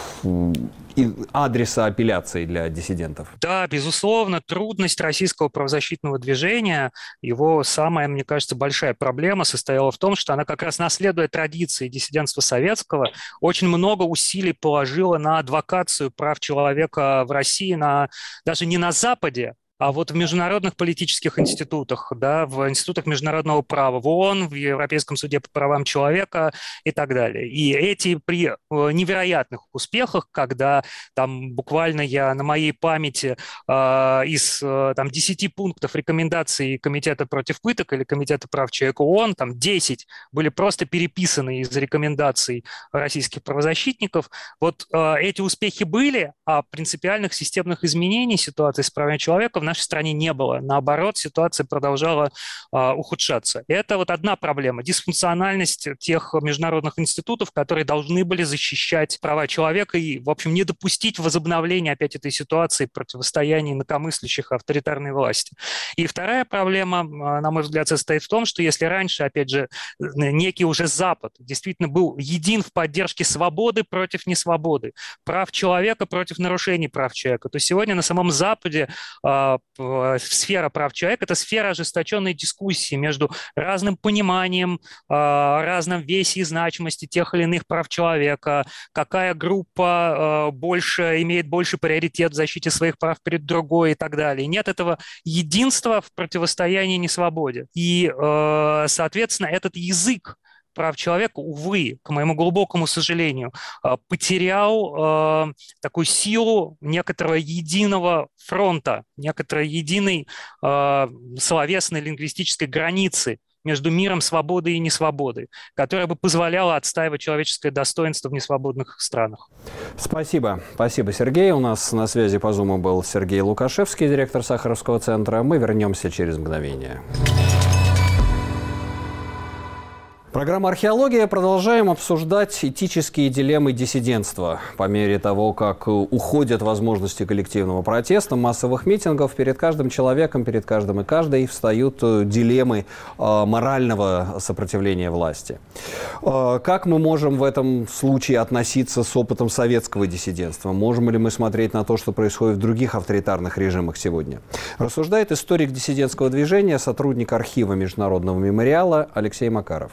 и адреса апелляции для диссидентов. Да, безусловно, трудность российского правозащитного движения, его самая, мне кажется, большая проблема состояла в том, что она как раз, наследуя традиции диссидентства советского, очень много усилий положила на адвокацию прав человека в России, на, даже не на Западе, а вот в международных политических институтах, да, в институтах международного права, в ООН, в Европейском суде по правам человека и так далее. И эти при невероятных успехах, когда там буквально я на моей памяти э, из э, там, десяти пунктов рекомендаций Комитета против пыток или Комитета прав человека ООН, там десять были просто переписаны из рекомендаций российских правозащитников. Вот э, эти успехи были, а принципиальных системных изменений ситуации с правами человека в нашей стране не было. Наоборот, ситуация продолжала э, ухудшаться. И это вот одна проблема. Дисфункциональность тех международных институтов, которые должны были защищать права человека и, в общем, не допустить возобновления опять этой ситуации противостояния инакомыслящих авторитарной власти. И вторая проблема, на мой взгляд, состоит в том, что если раньше, опять же, некий уже Запад действительно был един в поддержке свободы против несвободы, прав человека против нарушений прав человека, то сегодня на самом Западе э, сфера прав человека – это сфера ожесточенной дискуссии между разным пониманием, разным весе и значимости тех или иных прав человека, какая группа больше, имеет больше приоритет в защите своих прав перед другой и так далее. Нет этого единства в противостоянии несвободе. И, соответственно, этот язык прав человека, увы, к моему глубокому сожалению, потерял э, такую силу некоторого единого фронта, некоторой единой э, словесной лингвистической границы между миром свободы и несвободы, которая бы позволяла отстаивать человеческое достоинство в несвободных странах. Спасибо. Спасибо, Сергей. У нас на связи по Зуму был Сергей Лукашевский, директор Сахаровского центра. Мы вернемся через мгновение. Программа «Археология». Продолжаем обсуждать этические дилеммы диссидентства. По мере того, как уходят возможности коллективного протеста, массовых митингов, перед каждым человеком, перед каждым и каждой встают дилеммы морального сопротивления власти. Как мы можем в этом случае относиться с опытом советского диссидентства? Можем ли мы смотреть на то, что происходит в других авторитарных режимах сегодня? Рассуждает историк диссидентского движения, сотрудник архива Международного мемориала Алексей Макаров.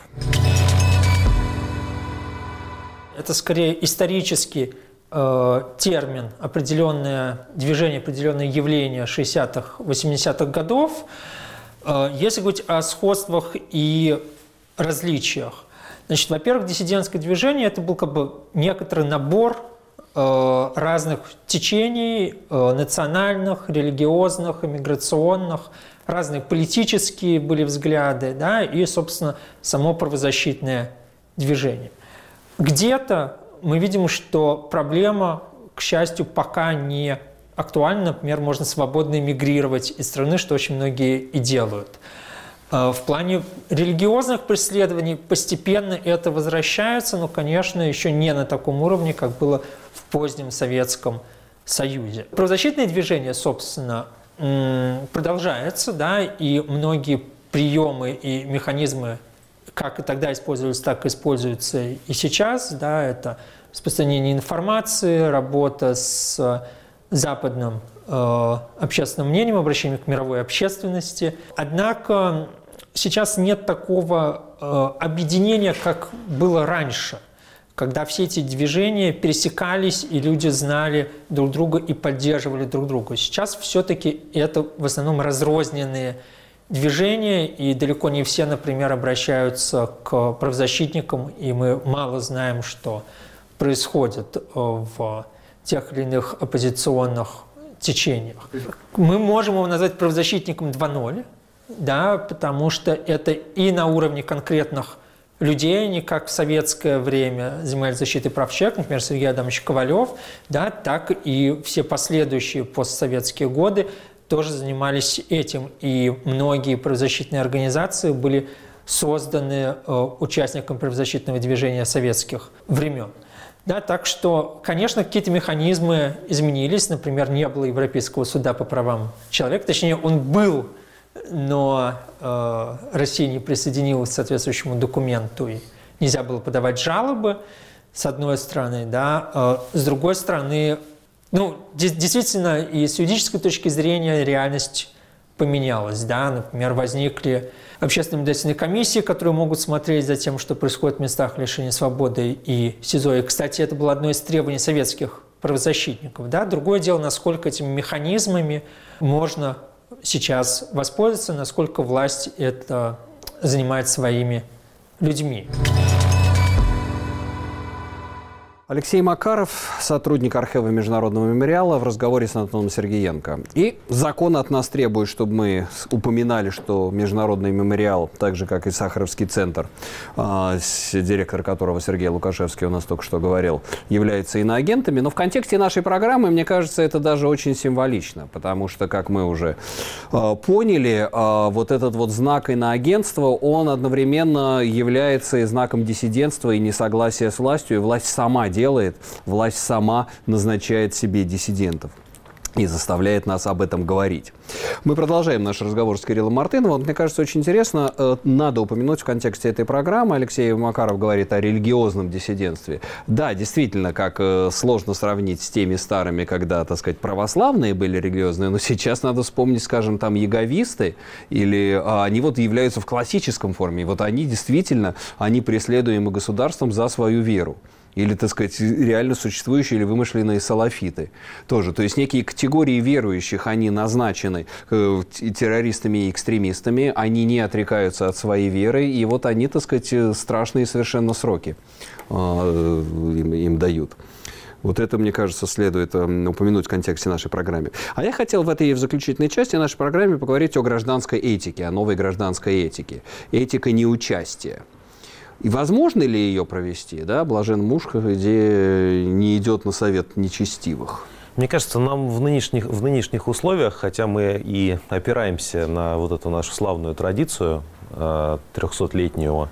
Это скорее исторический э, термин, определенное движение, определенное явление шестидесятых, восьмидесятых годов. Э, если говорить о сходствах и различиях, значит, во-первых, диссидентское движение – это был как бы некоторый набор э, разных течений, э, национальных, религиозных, иммиграционных, разные политические были взгляды, да, и, собственно, само правозащитное движение. Где-то мы видим, что проблема, к счастью, пока не актуальна. Например, можно свободно эмигрировать из страны, что очень многие и делают. В плане религиозных преследований постепенно это возвращается, но, конечно, еще не на таком уровне, как было в позднем Советском Союзе. Правозащитное движение, собственно, продолжается, да, и многие приемы и механизмы как и тогда использовались, так и используются и сейчас. Да, это распространение информации, работа с западным э, общественным мнением, обращение к мировой общественности. Однако сейчас нет такого э, объединения, как было раньше, когда все эти движения пересекались, и люди знали друг друга и поддерживали друг друга. Сейчас все-таки это в основном разрозненные движения, и далеко не все, например, обращаются к правозащитникам, и мы мало знаем, что происходит в тех или иных оппозиционных течениях. Мы можем его назвать правозащитником два ноль, да, потому что это и на уровне конкретных людей, не как в советское время занимались защитой прав человека, например, Сергей Адамович Ковалев, да, так и все последующие постсоветские годы тоже занимались этим. И многие правозащитные организации были созданы э, участниками правозащитного движения советских времен. Да, так что, конечно, какие-то механизмы изменились. Например, не было Европейского суда по правам человека. Точнее, он был, но э, Россия не присоединилась к соответствующему документу, и нельзя было подавать жалобы, с одной стороны. Да. Э, с другой стороны, ну, действительно, и с юридической точки зрения реальность поменялась. Да. Например, возникли общественные наблюдательные комиссии, которые могут смотреть за тем, что происходит в местах лишения свободы и СИЗО. И, кстати, это было одно из требований советских правозащитников. Да? Другое дело, насколько этими механизмами можно сейчас воспользоваться, насколько власть это занимает своими людьми. Алексей Макаров, сотрудник архива Международного мемориала, в разговоре с Антоном Сергеенко. И закон от нас требует, чтобы мы упоминали, что Международный мемориал, так же, как и Сахаровский центр, директор которого Сергей Лукашевский у нас только что говорил, являются иноагентами. Но в контексте нашей программы, мне кажется, это даже очень символично, потому что, как мы уже поняли, вот этот вот знак иноагентства, он одновременно является и знаком диссидентства и несогласия с властью, и власть сама делает. делает, власть сама назначает себе диссидентов и заставляет нас об этом говорить. Мы продолжаем наш разговор с Кириллом Мартыновым. Мне кажется, очень интересно, надо упомянуть в контексте этой программы, Алексей Макаров говорит о религиозном диссидентстве. Да, действительно, как сложно сравнить с теми старыми, когда, так сказать, православные были религиозные, но сейчас надо вспомнить, скажем, там, яговисты, или а, они вот являются в классическом форме, и вот они действительно, они преследуемы государством за свою веру. Или, так сказать, реально существующие или вымышленные салафиты тоже. То есть некие категории верующих, они назначены э, террористами и экстремистами, они не отрекаются от своей веры, и вот они, так сказать, страшные совершенно сроки э, им, им дают. Вот это, мне кажется, следует э, упомянуть в контексте нашей программы. А я хотел в этой в заключительной части нашей программы поговорить о гражданской этике, о новой гражданской этике. Этика неучастия. И возможно ли ее провести, да, блажен муж, где не идет на совет нечестивых? Мне кажется, нам в нынешних, в нынешних условиях, хотя мы и опираемся на вот эту нашу славную традицию э, трехсотлетнего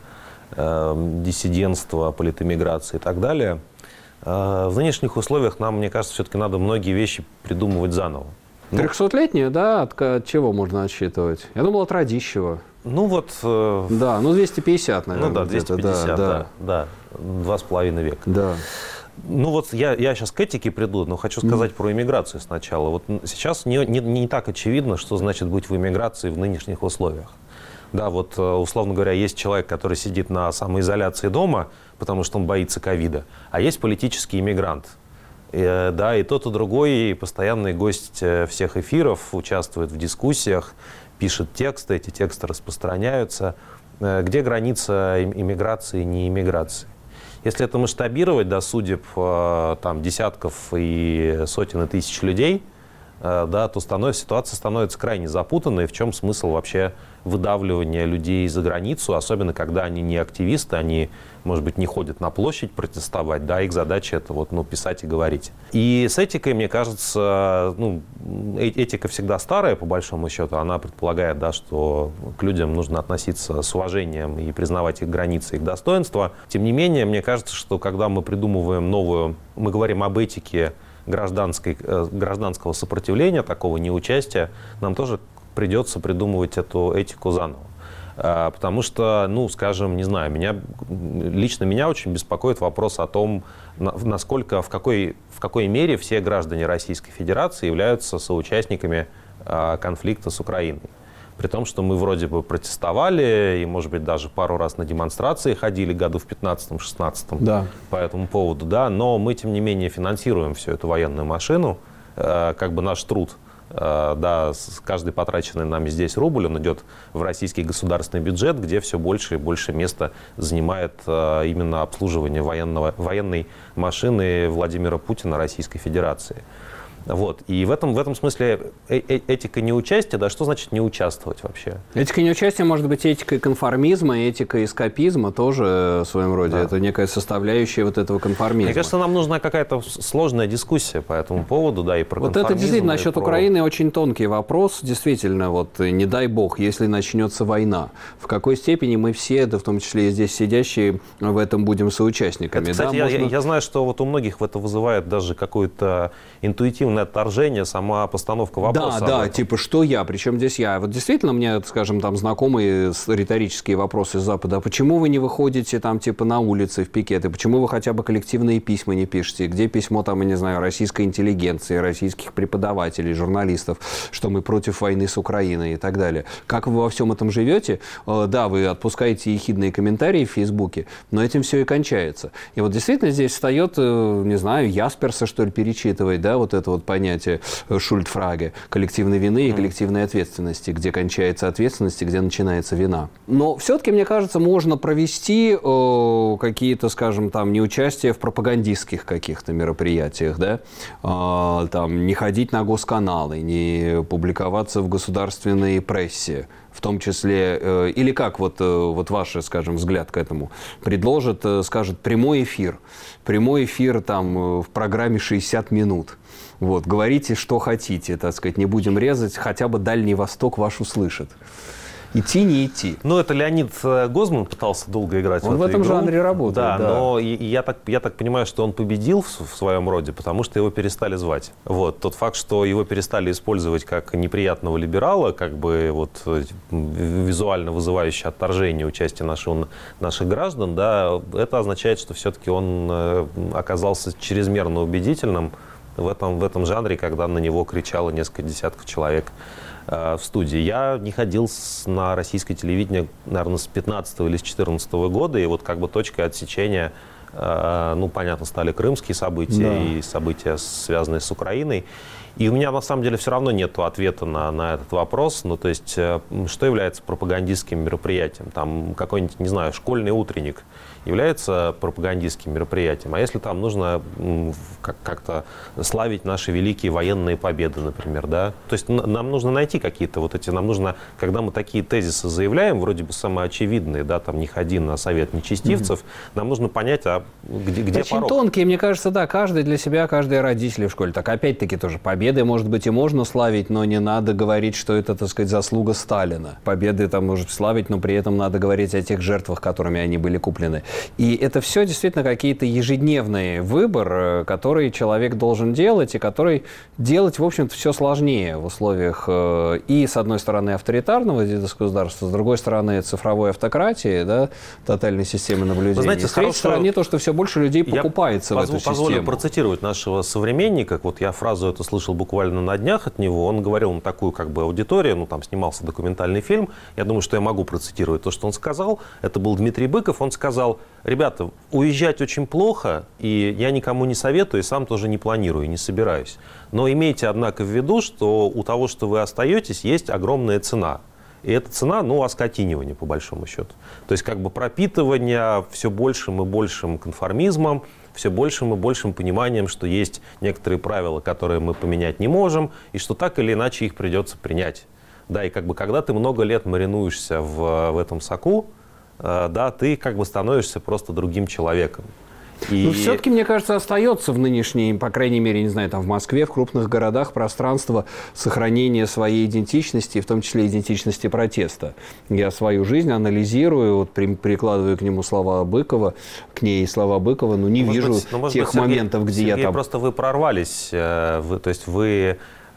э, диссидентства, политэмиграции и так далее, э, в нынешних условиях нам, мне кажется, все-таки надо многие вещи придумывать заново. Трехсотлетнее, да? От, от чего можно отсчитывать? Я думал, от Радищева. Ну вот... Э, да, ну двести пятьдесят, наверное. Ну да, двести пятьдесят, да, да, да, два с половиной века. Да. Ну вот я, я сейчас к этике приду, но хочу сказать mm. про иммиграцию сначала. Вот сейчас не, не, не так очевидно, что значит быть в иммиграции в нынешних условиях. Да, вот условно говоря, есть человек, который сидит на самоизоляции дома, потому что он боится ковида, а есть политический иммигрант. И, да, и тот, и другой постоянный гость всех эфиров, участвует в дискуссиях, пишет тексты, эти тексты распространяются. Где граница иммиграции и неиммиграции? Если это масштабировать до судеб там, десятков и сотен и тысяч людей, да, то становится, ситуация становится крайне запутанной. В чем смысл вообще выдавливания людей за границу, особенно когда они не активисты, они, может быть, не ходят на площадь протестовать, да, их задача это вот, ну, писать и говорить. И с этикой, мне кажется, ну, этика всегда старая, по большому счету, она предполагает, да, что к людям нужно относиться с уважением и признавать их границы, их достоинства. Тем не менее, мне кажется, что когда мы придумываем новую, мы говорим об этике гражданской, гражданского сопротивления, такого неучастия, нам тоже придется придумывать эту этику заново. Потому что, ну, скажем, не знаю, меня, лично меня очень беспокоит вопрос о том, насколько, в какой, в какой мере все граждане Российской Федерации являются соучастниками конфликта с Украиной. При том, что мы вроде бы протестовали и, может быть, даже пару раз на демонстрации ходили году в пятнадцатом-шестнадцатом да. по этому поводу, да, но мы, тем не менее, финансируем всю эту военную машину, как бы наш труд. Да, каждый потраченный нами здесь рубль, он идет в российский государственный бюджет, где все больше и больше места занимает именно обслуживание военного, военной машины Владимира Путина Российской Федерации. Вот. И в этом, в этом смысле э -э этика неучастия, да, что значит не участвовать вообще? Этика неучастия может быть этикой конформизма, этикой эскапизма тоже в своем роде. Да. Это некая составляющая вот этого конформизма. Мне кажется, нам нужна какая-то сложная дискуссия по этому поводу, да, и про вот конформизм. Это действительно насчет про... Украины очень тонкий вопрос. Действительно, вот не дай бог, если начнется война, в какой степени мы все, да, в том числе и здесь сидящие, в этом будем соучастниками. Это, кстати, да, я, можно... я, я знаю, что вот у многих это вызывает даже какое-то интуитивное отторжение, сама постановка вопроса. Да, да, типа, что я, причем здесь я. Вот действительно мне, скажем, там знакомые риторические вопросы из Запада. А почему вы не выходите там, типа, на улицы в пикеты? Почему вы хотя бы коллективные письма не пишете? Где письмо, там, я не знаю, российской интеллигенции, российских преподавателей, журналистов, что мы против войны с Украиной и так далее? Как вы во всем этом живете? Да, вы отпускаете ехидные комментарии в Фейсбуке, но этим все и кончается. И вот действительно здесь встает, не знаю, Ясперса, что ли, перечитывать, да, вот это вот понятие шульдфраге, коллективной вины и коллективной ответственности, где кончается ответственность и где начинается вина. Но все-таки, мне кажется, можно провести э, какие-то, скажем, там, неучастие в пропагандистских каких-то мероприятиях, да, э, там, не ходить на госканалы, не публиковаться в государственной прессе, в том числе, э, или как вот, э, вот ваш, скажем, взгляд к этому, предложит, э, скажет, прямой эфир, прямой эфир там э, в программе шестьдесят минут. Вот, говорите, что хотите, так сказать, не будем резать, хотя бы Дальний Восток ваш услышит. Идти, не идти. Ну, это Леонид Гозман пытался долго играть он в, в этом игру. жанре работает. Да, да. но я так, я так понимаю, что он победил в, в своем роде, потому что его перестали звать. Вот. Тот факт, что его перестали использовать как неприятного либерала, как бы вот визуально вызывающий отторжение участия нашего, наших граждан, да, это означает, что все-таки он оказался чрезмерно убедительным в этом, в этом жанре, когда на него кричало несколько десятков человек э, в студии. Я не ходил с, на российское телевидение, наверное, с пятнадцатого или с четырнадцатого года, и вот как бы точкой отсечения, э, ну, понятно, стали крымские события, да, и события, связанные с Украиной. И у меня, на самом деле, все равно нет ответа на, на этот вопрос. Ну, то есть, э, что является пропагандистским мероприятием? Там какой-нибудь, не знаю, школьный утренник является пропагандистским мероприятием. А если там нужно как-то славить наши великие военные победы, например, да? То есть нам нужно найти какие-то вот эти, нам нужно, когда мы такие тезисы заявляем, вроде бы самоочевидные, да, там не ходи на совет нечестивцев, mm-hmm. нам нужно понять, а где, где очень порог. Тонкие, мне кажется, да, каждый для себя, каждый родители в школе. Так опять-таки тоже победы, может быть, и можно славить, но не надо говорить, что это, так сказать, заслуга Сталина. Победы там может славить, но при этом надо говорить о тех жертвах, которыми они были куплены. И это все действительно какие-то ежедневный выбор, который человек должен делать, и который делать, в общем-то, все сложнее в условиях и, с одной стороны, авторитарного государства, с другой стороны, цифровой автократии, да, тотальной системы наблюдения. Вы знаете, с третьей стороны, то, что все больше людей покупается я в эту позволю, систему. Позволю процитировать нашего современника. Вот я фразу эту слышал буквально на днях от него. Он говорил на такую как бы аудиторию, ну там снимался документальный фильм. Я думаю, что я могу процитировать то, что он сказал. Это был Дмитрий Быков. Он сказал: ребята, уезжать очень плохо, и я никому не советую, и сам тоже не планирую, не собираюсь. Но имейте, однако, в виду, что у того, что вы остаетесь, есть огромная цена. И эта цена, ну, оскотинивание, по большому счету. То есть, как бы пропитывание все большим и большим конформизмом, все большим и большим пониманием, что есть некоторые правила, которые мы поменять не можем, и что так или иначе их придется принять. Да, и как бы, когда ты много лет маринуешься в, в этом соку, да, ты как бы становишься просто другим человеком. И... Но все-таки, мне кажется, остается в нынешней, по крайней мере, не знаю, там в Москве, в крупных городах пространство сохранения своей идентичности, в том числе идентичности протеста. Я свою жизнь анализирую, вот при, прикладываю к нему слова Быкова, к ней слова Быкова, но не может вижу быть, ну, может тех быть, Сергей, моментов, где Сергей, я там... просто вы прорвались, вы, то есть вы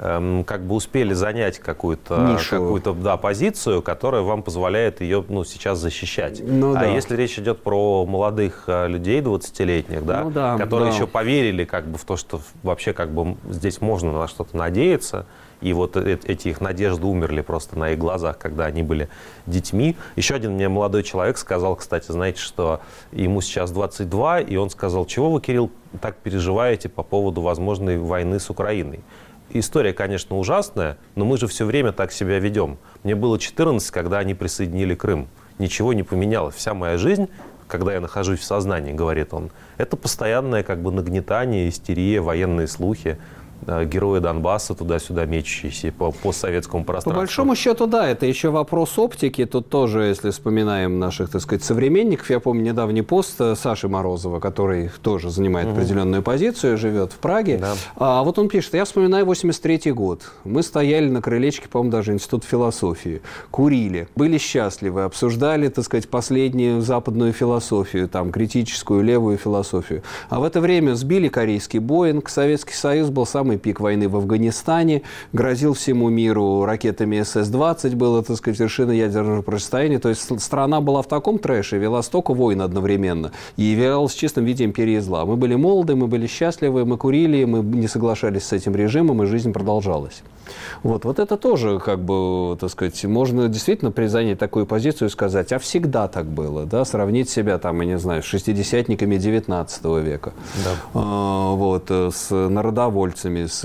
эм, как бы успели занять какую-то, какую-то да, позицию, которая вам позволяет ее ну, сейчас защищать. Ну, а да. если речь идет про молодых людей двадцатилетних, да, ну, да, которые да. еще поверили как бы, в то, что вообще как бы, здесь можно на что-то надеяться, и вот эти их надежды умерли просто на их глазах, когда они были детьми. Еще один мне молодой человек сказал, кстати, знаете, что ему сейчас двадцать два, и он сказал: чего вы, Кирилл, так переживаете по поводу возможной войны с Украиной? История, конечно, ужасная, но мы же все время так себя ведем. Мне было четырнадцать, когда они присоединили Крым. Ничего не поменялось. Вся моя жизнь, когда я нахожусь в сознании, говорит он, это постоянное как бы нагнетание, истерия, военные слухи. Герои Донбасса туда-сюда мечущиеся по постсоветскому пространству. По большому счету, да, это еще вопрос оптики. Тут тоже, если вспоминаем наших, так сказать, современников, я помню недавний пост Саши Морозова, который тоже занимает угу. определенную позицию, живет в Праге. Да. А вот он пишет: я вспоминаю восемьдесят третий год. Мы стояли на крылечке, по-моему, даже Института философии, курили, были счастливы, обсуждали, так сказать, последнюю западную философию, там, критическую левую философию. А в это время сбили корейский Боинг, Советский Союз был самый пик войны в Афганистане, грозил всему миру ракетами эс эс двадцать, было, так сказать, вершина ядерного противостояния. То есть страна была в таком трэше, вела столько войн одновременно и являлась в чистом виде империи зла. Мы были молоды, мы были счастливы, мы курили, мы не соглашались с этим режимом, и жизнь продолжалась. Вот, вот это тоже, как бы, так сказать, можно действительно занять такую позицию и сказать: а всегда так было, да, сравнить себя, там, я не знаю, с шестидесятниками девятнадцатого века, да. а, вот, с народовольцами, с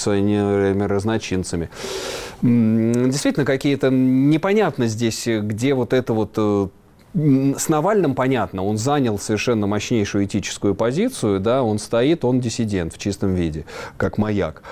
революционерами-разночинцами. Действительно, какие-то непонятно здесь, где вот это вот... С Навальным понятно, он занял совершенно мощнейшую этическую позицию, да, он стоит, он диссидент в чистом виде, как маяк.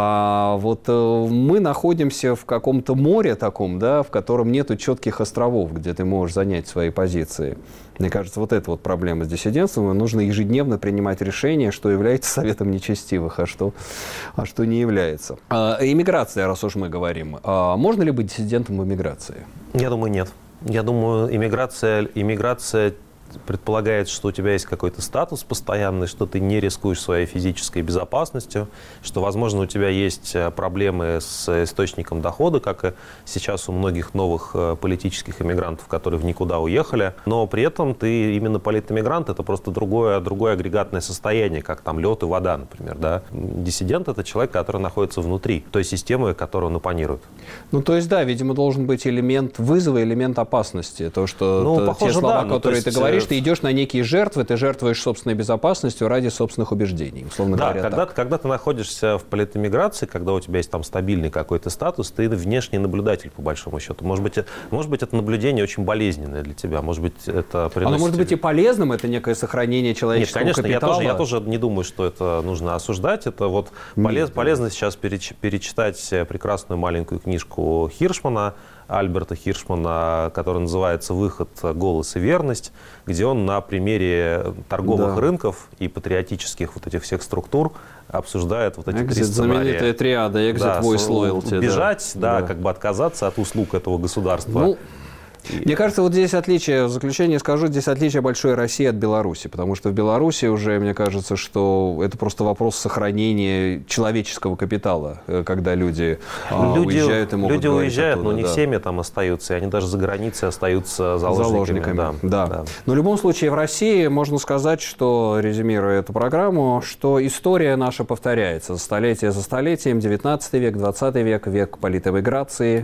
А вот э, мы находимся в каком-то море таком, да, в котором нету четких островов, где ты можешь занять свои позиции. Мне кажется, вот эта вот проблема с диссидентством. Нужно ежедневно принимать решение, что является советом нечестивых, а что, а что не является. А, иммиграция, раз уж мы говорим. А можно ли быть диссидентом в иммиграции? Я думаю, нет. Я думаю, иммиграция, иммиграция предполагает, что у тебя есть какой-то статус постоянный, что ты не рискуешь своей физической безопасностью, что, возможно, у тебя есть проблемы с источником дохода, как и сейчас у многих новых политических иммигрантов, которые в никуда уехали. Но при этом ты именно политэмигрант, это просто другое, другое агрегатное состояние, как там лед и вода, например. Да? Диссидент — это человек, который находится внутри той системы, которую он оппонирует. Ну, то есть, да, видимо, должен быть элемент вызова, элемент опасности. То, что ну, то, похоже, те слова, да. которые ну, ты говоришь, ты идешь на некие жертвы, ты жертвуешь собственной безопасностью ради собственных убеждений, условно да, говоря. Когда, так. когда ты находишься в политэмиграции, когда у тебя есть там стабильный какой-то статус, ты внешний наблюдатель, по большому счету. Может быть, может быть это наблюдение очень болезненное для тебя, может быть, это приносит... Оно может быть и полезным, это некое сохранение человеческого Нет, конечно, капитала. Я тоже, я тоже не думаю, что это нужно осуждать. Это вот полез, Нет, полезно сейчас переч, перечитать прекрасную маленькую книжку Хиршмана, Альберта Хиршмана, который называется «Выход, голос и верность», где он на примере торговых да. рынков и патриотических вот этих всех структур обсуждает вот эти экзит, три сценария. Знаменитая триада, экзит, да, voice, loyalty. Бежать, да. Да, да, как бы отказаться от услуг этого государства. Ну, мне кажется, вот здесь отличие, в заключение скажу, здесь отличие большой России от Беларуси, потому что в Беларуси уже, мне кажется, что это просто вопрос сохранения человеческого капитала, когда люди, люди уезжают и могут Люди уезжают, оттуда, но не да. семьи там остаются, и они даже за границей остаются заложниками. заложниками да. Да. Да. Но в любом случае в России можно сказать, что, резюмируя эту программу, что история наша повторяется столетие за столетием, девятнадцатый век, двадцатый век, век политэмиграции,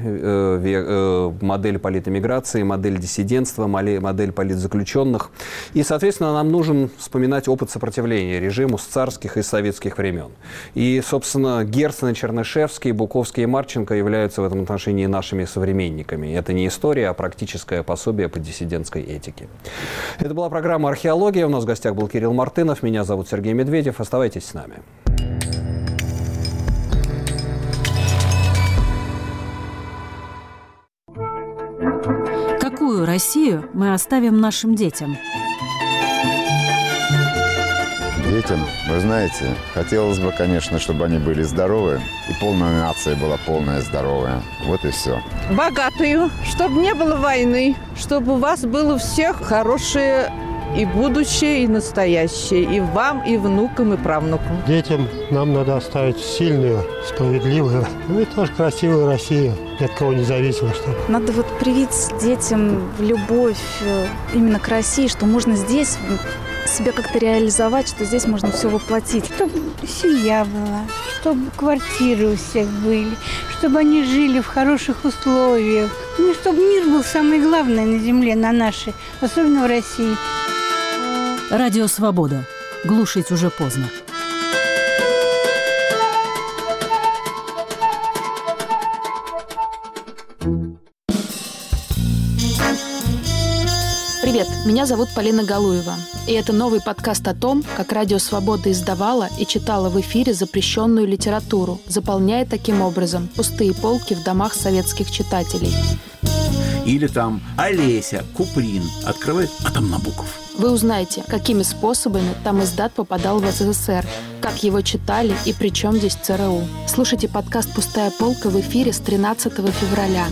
век, модель политэмиграции, модель диссидентства, модель политзаключенных. И, соответственно, нам нужен вспоминать опыт сопротивления режиму с царских и советских времен. И, собственно, Герцен, Чернышевский, Буковский и Марченко являются в этом отношении нашими современниками. Это не история, а практическое пособие по диссидентской этике. Это была программа «Археология». У нас в гостях был Кирилл Мартынов. Меня зовут Сергей Медведев. Оставайтесь с нами. Какую Россию мы оставим нашим детям? Детям, вы знаете, хотелось бы, конечно, чтобы они были здоровы, и полная нация была полная здоровая. Вот и все. Богатую, чтобы не было войны, чтобы у вас было у всех хорошее и будущее, и настоящее, и вам, и внукам, и правнукам. Детям нам надо оставить сильную, справедливую, ну и тоже красивую Россию, ни от кого не зависимо. Чтобы. Надо вот привить детям любовь именно к России, что можно здесь себя как-то реализовать, что здесь можно все воплотить. Чтобы семья была, чтобы квартиры у всех были, чтобы они жили в хороших условиях. Ну, чтобы мир был самое главное на земле, на нашей, особенно в России. Радио «Свобода». Глушить уже поздно. Привет, меня зовут Полина Галуева, и это новый подкаст о том, как Радио Свобода издавала и читала в эфире запрещенную литературу, заполняя таким образом пустые полки в домах советских читателей. Или там Олеся, Куприн открывает, а там Набоков. Вы узнаете, какими способами там издат попадал в СССР, как его читали и при чем здесь ЦРУ. Слушайте подкаст «Пустая полка» в эфире с тринадцатого февраля.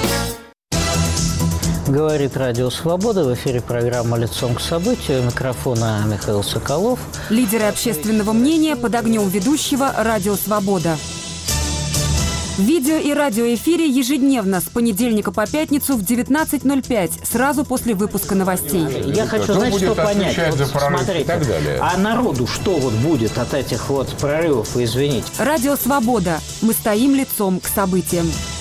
Говорит Радио Свобода. В эфире программа «Лицом к событию». У микрофона Михаил Соколов. Лидеры общественного мнения под огнем ведущего «Радио Свобода». В видео- и радиоэфире ежедневно с понедельника по пятницу в девятнадцать ноль пять, сразу после выпуска новостей. Я хочу, Кто знаете, будет что понять. Вот, за прорыв смотрите, и так далее? А народу что вот будет от этих вот прорывов, извините? Радио Свобода. Мы стоим лицом к событиям.